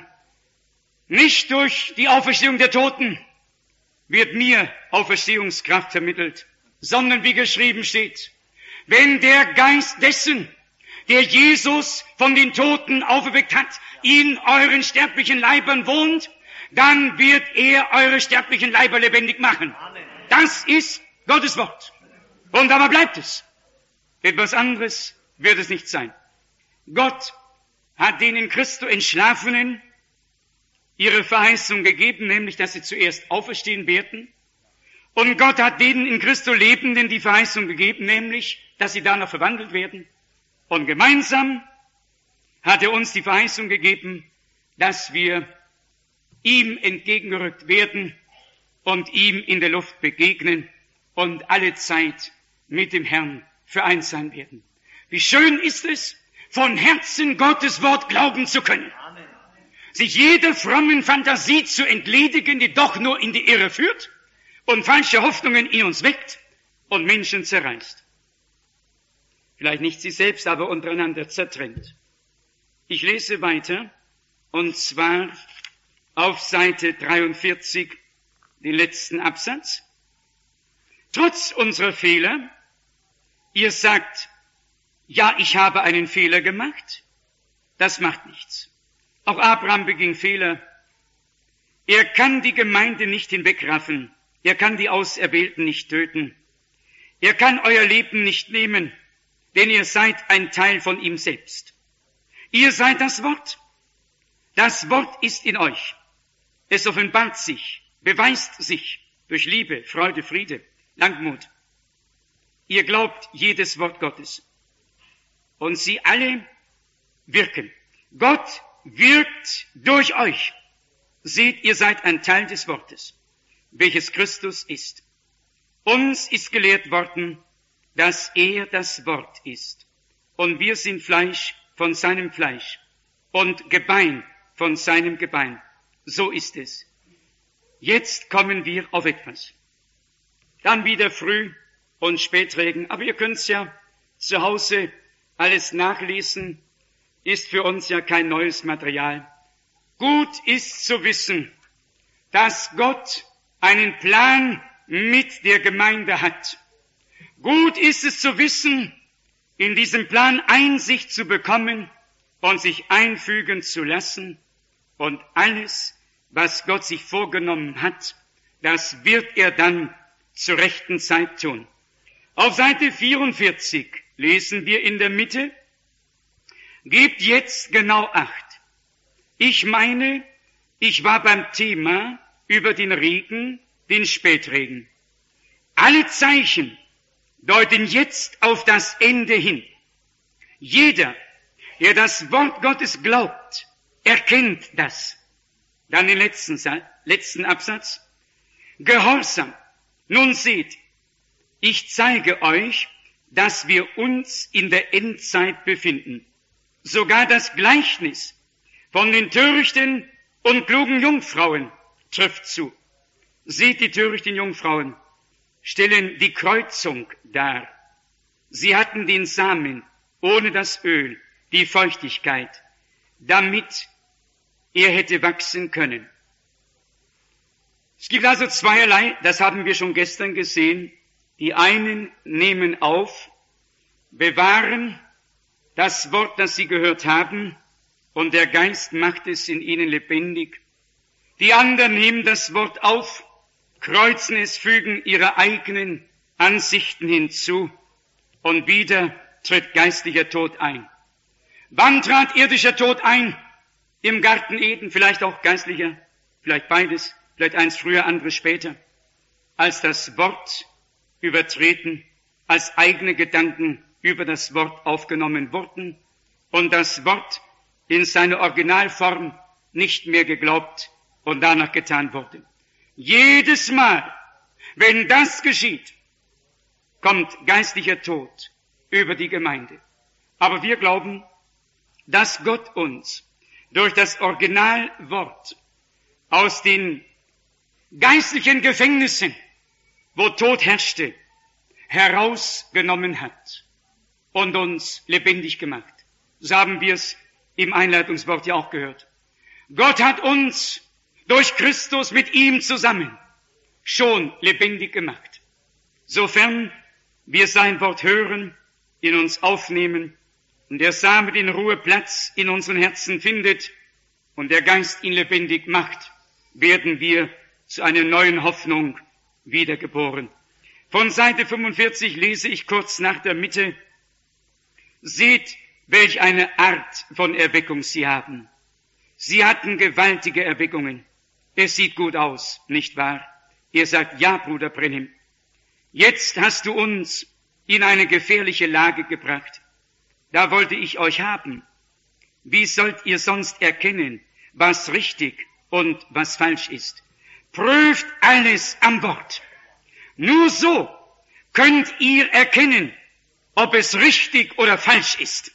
nicht durch die Auferstehung der Toten wird mir Auferstehungskraft vermittelt, sondern wie geschrieben steht, wenn der Geist dessen, der Jesus von den Toten auferweckt hat, in euren sterblichen Leibern wohnt, dann wird er eure sterblichen Leiber lebendig machen. Das ist Gottes Wort. Und dabei bleibt es. Etwas anderes wird es nicht sein. Gott hat den in Christo Entschlafenen ihre Verheißung gegeben, nämlich, dass sie zuerst auferstehen werden. Und Gott hat denen in Christo Lebenden die Verheißung gegeben, nämlich, dass sie danach verwandelt werden. Und gemeinsam hat er uns die Verheißung gegeben, dass wir ihm entgegengerückt werden und ihm in der Luft begegnen und alle Zeit mit dem Herrn vereint sein werden. Wie schön ist es, von Herzen Gottes Wort glauben zu können. Sich jeder frommen Fantasie zu entledigen, die doch nur in die Irre führt und falsche Hoffnungen in uns weckt und Menschen zerreißt. Vielleicht nicht sie selbst, aber untereinander zertrennt. Ich lese weiter, und zwar auf Seite 43, den letzten Absatz. Trotz unserer Fehler, ihr sagt, ja, ich habe einen Fehler gemacht, das macht nichts. Auch Abraham beging Fehler. Er kann die Gemeinde nicht hinwegraffen. Er kann die Auserwählten nicht töten. Er kann euer Leben nicht nehmen, denn ihr seid ein Teil von ihm selbst. Ihr seid das Wort. Das Wort ist in euch. Es offenbart sich, beweist sich durch Liebe, Freude, Friede, Langmut. Ihr glaubt jedes Wort Gottes. Und sie alle wirken. Gott wirkt durch euch. Seht, ihr seid ein Teil des Wortes, welches Christus ist. Uns ist gelehrt worden, dass er das Wort ist. Und wir sind Fleisch von seinem Fleisch und Gebein von seinem Gebein. So ist es. Jetzt kommen wir auf etwas. Dann wieder Früh- und Spätregen. Aber ihr könnt's ja zu Hause alles nachlesen. Ist für uns ja kein neues Material. Gut ist zu wissen, dass Gott einen Plan mit der Gemeinde hat. Gut ist es zu wissen, in diesem Plan Einsicht zu bekommen und sich einfügen zu lassen. Und alles, was Gott sich vorgenommen hat, das wird er dann zur rechten Zeit tun. Auf Seite 44 lesen wir in der Mitte, gebt jetzt genau Acht. Ich meine, ich war beim Thema über den Regen, den Spätregen. Alle Zeichen deuten jetzt auf das Ende hin. Jeder, der das Wort Gottes glaubt, erkennt das. Dann den letzten Absatz. Gehorsam. Nun seht, ich zeige euch, dass wir uns in der Endzeit befinden. Sogar das Gleichnis von den törichten und klugen Jungfrauen trifft zu. Seht, die törichten Jungfrauen stellen die Kreuzung dar. Sie hatten den Samen ohne das Öl, die Feuchtigkeit, damit er hätte wachsen können. Es gibt also zweierlei, das haben wir schon gestern gesehen. Die einen nehmen auf, bewahren das Wort, das sie gehört haben, und der Geist macht es in ihnen lebendig. Die anderen nehmen das Wort auf, kreuzen es, fügen ihre eigenen Ansichten hinzu, und wieder tritt geistlicher Tod ein. Wann trat irdischer Tod ein? Im Garten Eden, vielleicht auch geistlicher, vielleicht beides, vielleicht eins früher, anderes später. Als das Wort übertreten, als eigene Gedanken über das Wort aufgenommen wurden und das Wort in seiner Originalform nicht mehr geglaubt und danach getan wurde. Jedes Mal, wenn das geschieht, kommt geistlicher Tod über die Gemeinde. Aber wir glauben, dass Gott uns durch das Originalwort aus den geistlichen Gefängnissen, wo Tod herrschte, herausgenommen hat und uns lebendig gemacht. So haben wir es im Einleitungswort ja auch gehört. Gott hat uns durch Christus mit ihm zusammen schon lebendig gemacht. Sofern wir sein Wort hören, in uns aufnehmen und der Same den Ruheplatz in unseren Herzen findet und der Geist ihn lebendig macht, werden wir zu einer neuen Hoffnung wiedergeboren. Von Seite 45 lese ich kurz nach der Mitte. Seht, welch eine Art von Erweckung sie haben. Sie hatten gewaltige Erweckungen. Es sieht gut aus, nicht wahr? Ihr sagt, ja, Bruder Brenhem, jetzt hast du uns in eine gefährliche Lage gebracht. Da wollte ich euch haben. Wie sollt ihr sonst erkennen, was richtig und was falsch ist? Prüft alles am Wort. Nur so könnt ihr erkennen, ob es richtig oder falsch ist.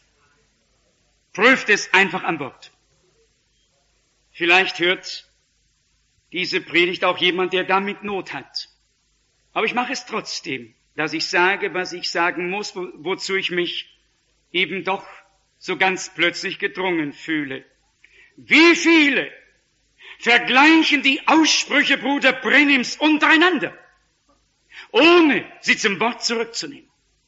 Prüft es einfach am Wort. Vielleicht hört diese Predigt auch jemand, der damit Not hat. Aber ich mache es trotzdem, dass ich sage, was ich sagen muss, wozu ich mich eben doch so ganz plötzlich gedrungen fühle. Wie viele vergleichen die Aussprüche Bruder Brenhims untereinander, ohne sie zum Wort zurückzunehmen.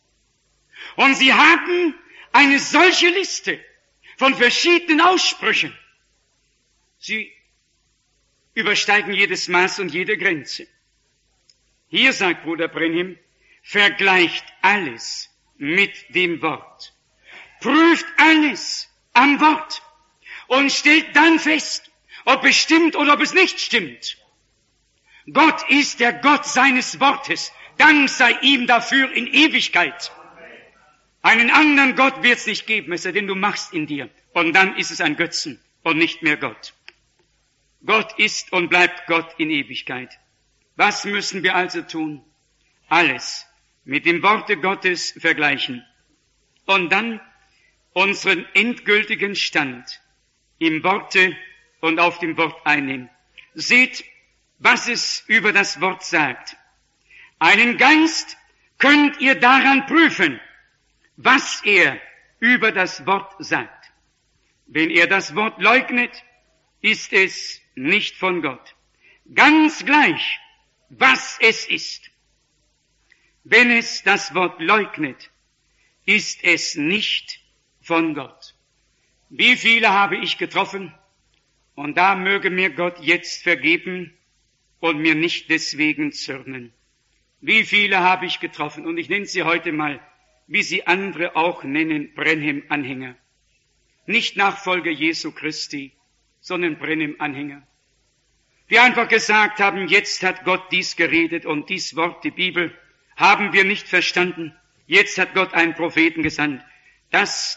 Und sie haben eine solche Liste von verschiedenen Aussprüchen. Sie übersteigen jedes Maß und jede Grenze. Hier sagt Bruder Brenhim, vergleicht alles mit dem Wort. Prüft alles am Wort und stellt dann fest, ob es stimmt oder ob es nicht stimmt. Gott ist der Gott seines Wortes. Dank sei ihm dafür in Ewigkeit. Einen anderen Gott wird es nicht geben, es sei denn, du machst in dir. Und dann ist es ein Götzen und nicht mehr Gott. Gott ist und bleibt Gott in Ewigkeit. Was müssen wir also tun? Alles mit dem Worte Gottes vergleichen. Und dann unseren endgültigen Stand im Worte und auf dem Wort einnehmen. Seht, was es über das Wort sagt. Einen Geist könnt ihr daran prüfen, was er über das Wort sagt. Wenn er das Wort leugnet, ist es nicht von Gott. Ganz gleich, was es ist. Wenn es das Wort leugnet, ist es nicht von Gott. Wie viele habe ich getroffen? Und da möge mir Gott jetzt vergeben und mir nicht deswegen zürnen. Wie viele habe ich getroffen? Und ich nenne sie heute mal, wie sie andere auch nennen, Brenhem-Anhänger. Nicht Nachfolger Jesu Christi, sondern Brenhem-Anhänger. Die einfach gesagt haben, jetzt hat Gott dies geredet und dies Wort, die Bibel, haben wir nicht verstanden. Jetzt hat Gott einen Propheten gesandt. Das,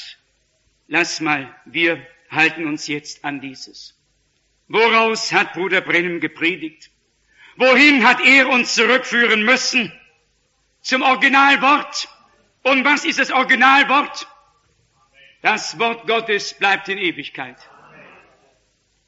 lass mal, wir halten uns jetzt an dieses. Woraus hat Bruder Brenhem gepredigt? Wohin hat er uns zurückführen müssen? Zum Originalwort. Und was ist das Originalwort? Das Wort Gottes bleibt in Ewigkeit.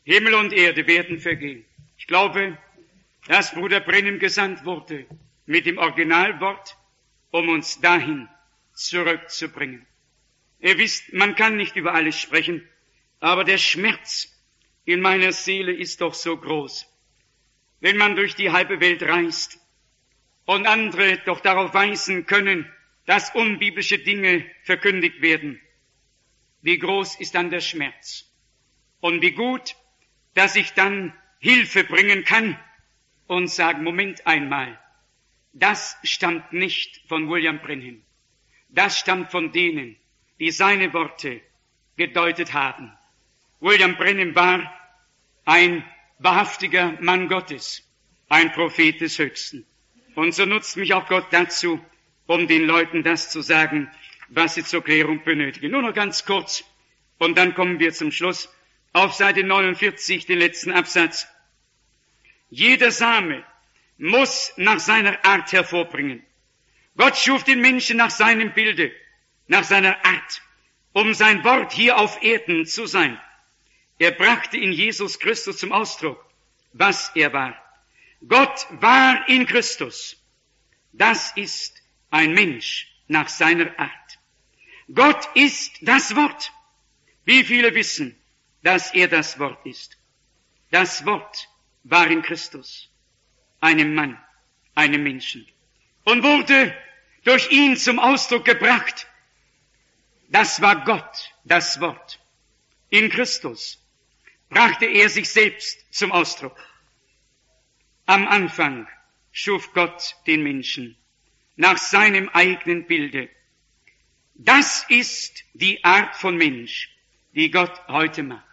Himmel und Erde werden vergehen. Ich glaube, dass Bruder Branham gesandt wurde mit dem Originalwort, um uns dahin zurückzubringen. Ihr wisst, man kann nicht über alles sprechen, aber der Schmerz in meiner Seele ist doch so groß, wenn man durch die halbe Welt reist und andere doch darauf weisen können, dass unbiblische Dinge verkündigt werden. Wie groß ist dann der Schmerz? Und wie gut, dass ich dann Hilfe bringen kann und sagen, Moment einmal, das stammt nicht von William Branham. Das stammt von denen, die seine Worte gedeutet haben. William Branham war ein wahrhaftiger Mann Gottes, ein Prophet des Höchsten. Und so nutzt mich auch Gott dazu, um den Leuten das zu sagen, was sie zur Klärung benötigen. Nur noch ganz kurz, und dann kommen wir zum Schluss. Auf Seite 49, den letzten Absatz. Jeder Same muss nach seiner Art hervorbringen. Gott schuf den Menschen nach seinem Bilde, nach seiner Art, um sein Wort hier auf Erden zu sein. Er brachte in Jesus Christus zum Ausdruck, was er war. Gott war in Christus. Das ist ein Mensch nach seiner Art. Gott ist das Wort. Wie viele wissen, dass er das Wort ist? Das Wort war in Christus, einem Mann, einem Menschen, und wurde durch ihn zum Ausdruck gebracht. Das war Gott, das Wort. In Christus brachte er sich selbst zum Ausdruck. Am Anfang schuf Gott den Menschen nach seinem eigenen Bilde. Das ist die Art von Mensch, die Gott heute macht.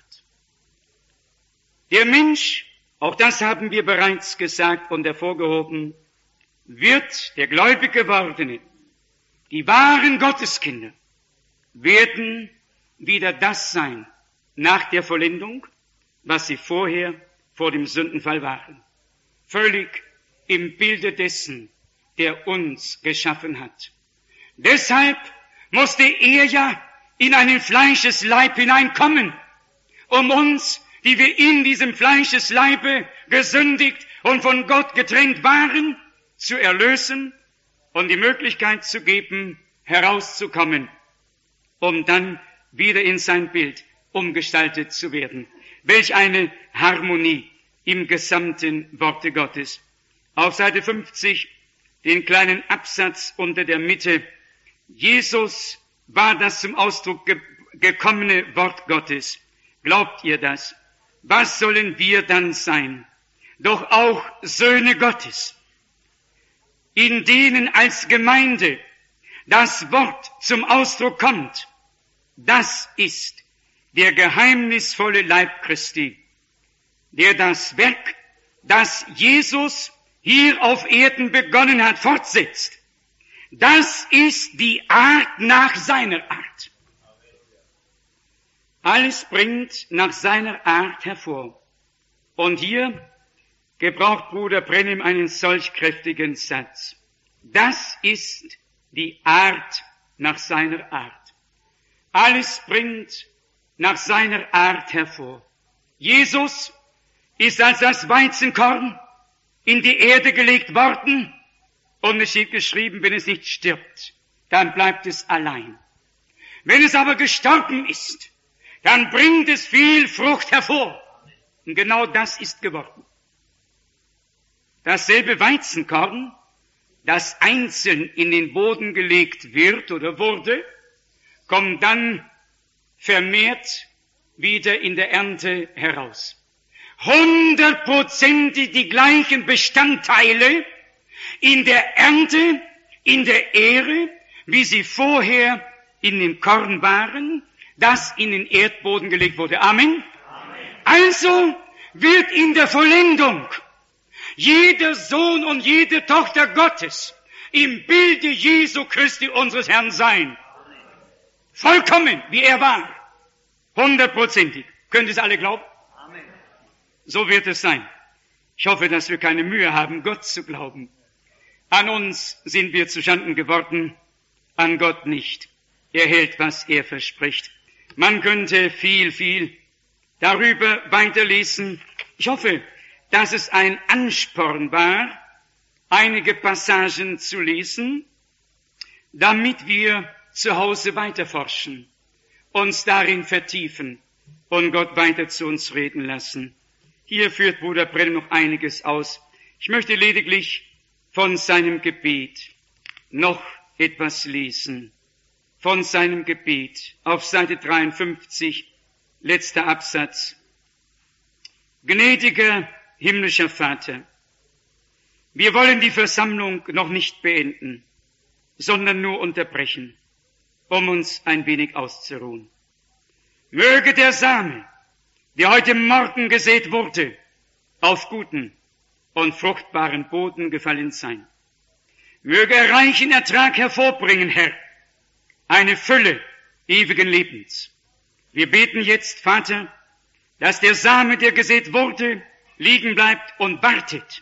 Der Mensch, auch das haben wir bereits gesagt und hervorgehoben, wird, der gläubig gewordene, die wahren Gotteskinder, werden wieder das sein, nach der Vollendung, was sie vorher vor dem Sündenfall waren. Völlig im Bilde dessen, der uns geschaffen hat. Deshalb musste er ja in einen Fleischesleib hineinkommen, um uns, die wir in diesem Fleischesleibe gesündigt und von Gott getrennt waren, zu erlösen und die Möglichkeit zu geben, herauszukommen, um dann wieder in sein Bild umgestaltet zu werden. Welch eine Harmonie im gesamten Worte Gottes. Auf Seite 50, den kleinen Absatz unter der Mitte. Jesus war das zum Ausdruck gekommene Wort Gottes. Glaubt ihr das? Was sollen wir dann sein? Doch auch Söhne Gottes, in denen als Gemeinde das Wort zum Ausdruck kommt. Das ist der geheimnisvolle Leib Christi, der das Werk, das Jesus hier auf Erden begonnen hat, fortsetzt. Das ist die Art nach seiner Art. Alles bringt nach seiner Art hervor. Und hier gebraucht Bruder Branham einen solch kräftigen Satz. Das ist die Art nach seiner Art. Alles bringt nach seiner Art hervor. Jesus ist als das Weizenkorn in die Erde gelegt worden, und es steht geschrieben, wenn es nicht stirbt, dann bleibt es allein. Wenn es aber gestorben ist, dann bringt es viel Frucht hervor. Und genau das ist geworden. Dasselbe Weizenkorn, das einzeln in den Boden gelegt wird oder wurde, kommt dann vermehrt wieder in der Ernte heraus. 100% die gleichen Bestandteile in der Ernte, in der Ähre, wie sie vorher in dem Korn waren, das in den Erdboden gelegt wurde. Amen. Also wird in der Vollendung jeder Sohn und jede Tochter Gottes im Bilde Jesu Christi unseres Herrn sein. Vollkommen, wie er war. 100%. Könnt ihr es alle glauben? Amen. So wird es sein. Ich hoffe, dass wir keine Mühe haben, Gott zu glauben. An uns sind wir zuschanden geworden, an Gott nicht. Er hält, was er verspricht. Man könnte viel darüber weiterlesen. Ich hoffe, dass es ein Ansporn war, einige Passagen zu lesen, damit wir zu Hause weiterforschen, uns darin vertiefen und Gott weiter zu uns reden lassen. Hier führt Bruder Branham noch einiges aus. Ich möchte lediglich von seinem Gebet noch etwas lesen. Von seinem Gebet auf Seite 53, letzter Absatz. Gnädiger himmlischer Vater, wir wollen die Versammlung noch nicht beenden, sondern nur unterbrechen, um uns ein wenig auszuruhen. Möge der Same, der heute Morgen gesät wurde, auf guten und fruchtbaren Boden gefallen sein. Möge er reichen Ertrag hervorbringen, Herr, eine Fülle ewigen Lebens. Wir beten jetzt, Vater, dass der Same, der gesät wurde, liegen bleibt und wartet,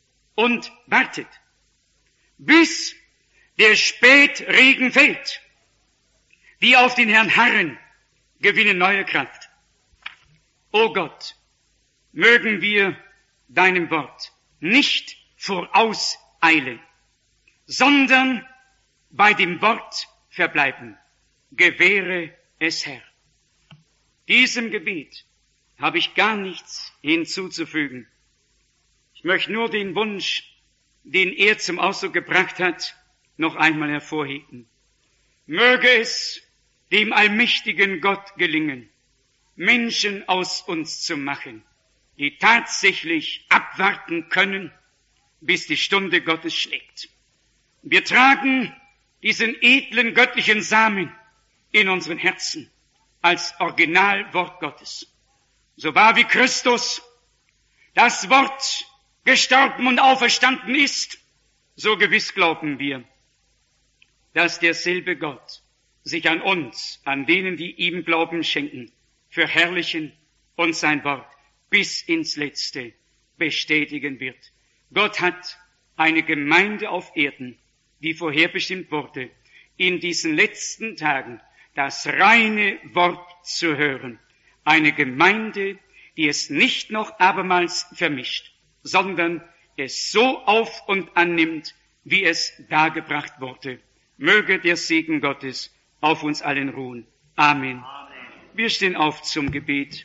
bis der Spätregen fällt. Die auf den Herrn harren, gewinnen neue Kraft. O Gott, mögen wir deinem Wort nicht vorauseilen, sondern bei dem Wort verbleiben. Gewähre es, Herr. Diesem Gebet habe ich gar nichts hinzuzufügen. Ich möchte nur den Wunsch, den er zum Ausdruck gebracht hat, noch einmal hervorheben. Möge es dem allmächtigen Gott gelingen, Menschen aus uns zu machen, die tatsächlich abwarten können, bis die Stunde Gottes schlägt. Wir tragen diesen edlen göttlichen Samen in unseren Herzen als Originalwort Gottes. So wahr wie Christus das Wort gestorben und auferstanden ist, so gewiss glauben wir, dass derselbe Gott sich an uns, an denen, die ihm Glauben schenken, verherrlichen und sein Wort bis ins Letzte bestätigen wird. Gott hat eine Gemeinde auf Erden, die vorherbestimmt wurde, in diesen letzten Tagen das reine Wort zu hören. Eine Gemeinde, die es nicht noch abermals vermischt, sondern es so auf und annimmt, wie es dargebracht wurde. Möge der Segen Gottes auf uns allen ruhen. Amen. Wir stehen auf zum Gebet.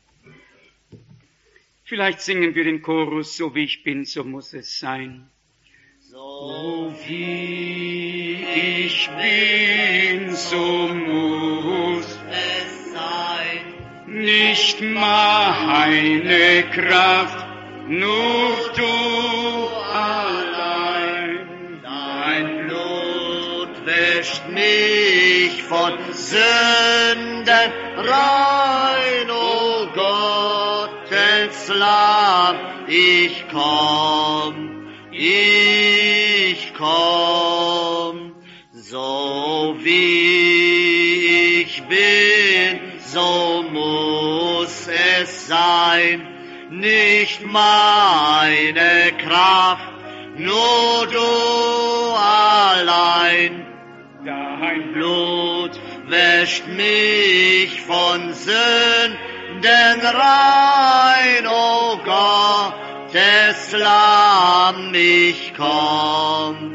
Vielleicht singen wir den Chorus, so wie ich bin, so muss es sein. So wie ich bin, so muss es sein. Nicht meine Kraft, nur du allein. Dein Blut wäscht mich von Sünden rein, o Gottes Lamm, ich komm, so wie ich bin, so muss es sein, nicht meine Kraft, nur du allein. Dein Blut wäscht mich von Sünden rein, o Gottes Lamm, ich komm.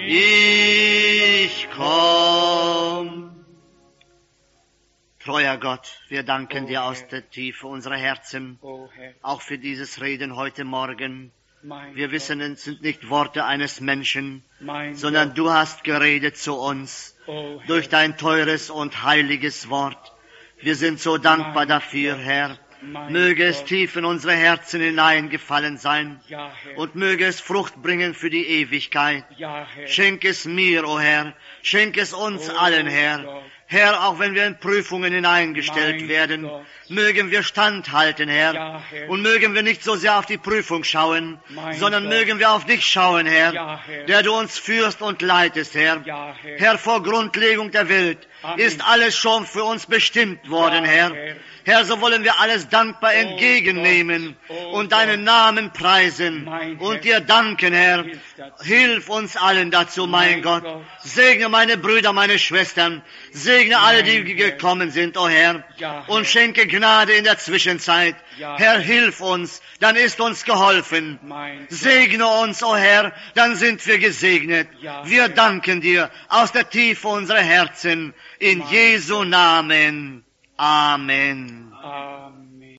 Treuer Gott, wir danken dir aus der Tiefe unserer Herzen, auch für dieses Reden heute Morgen. Wir wissen, es sind nicht Worte eines Menschen, sondern du hast geredet zu uns durch dein teures und heiliges Wort. Wir sind so dankbar dafür, Herr. Möge es tief in unsere Herzen hineingefallen sein und möge es Frucht bringen für die Ewigkeit. Schenk es mir, o Herr, schenk es uns allen, Herr. Herr, auch wenn wir in Prüfungen hineingestellt werden, mögen wir standhalten, Herr, und mögen wir nicht so sehr auf die Prüfung schauen, sondern mögen wir auf dich schauen, Herr, der du uns führst und leitest, Herr. Herr, vor Grundlegung der Welt ist alles schon für uns bestimmt worden, Herr. Herr, so wollen wir alles dankbar entgegennehmen und deinen Namen preisen und dir danken, Herr. Hilf uns allen dazu, mein Gott. Segne meine Brüder, meine Schwestern. Segne alle, die gekommen sind, o Herr. Und schenke Gnade in der Zwischenzeit. Herr, hilf uns, dann ist uns geholfen. Segne uns, o Herr, dann sind wir gesegnet. Wir danken dir aus der Tiefe unserer Herzen. In Jesu Namen. Amen. Amen.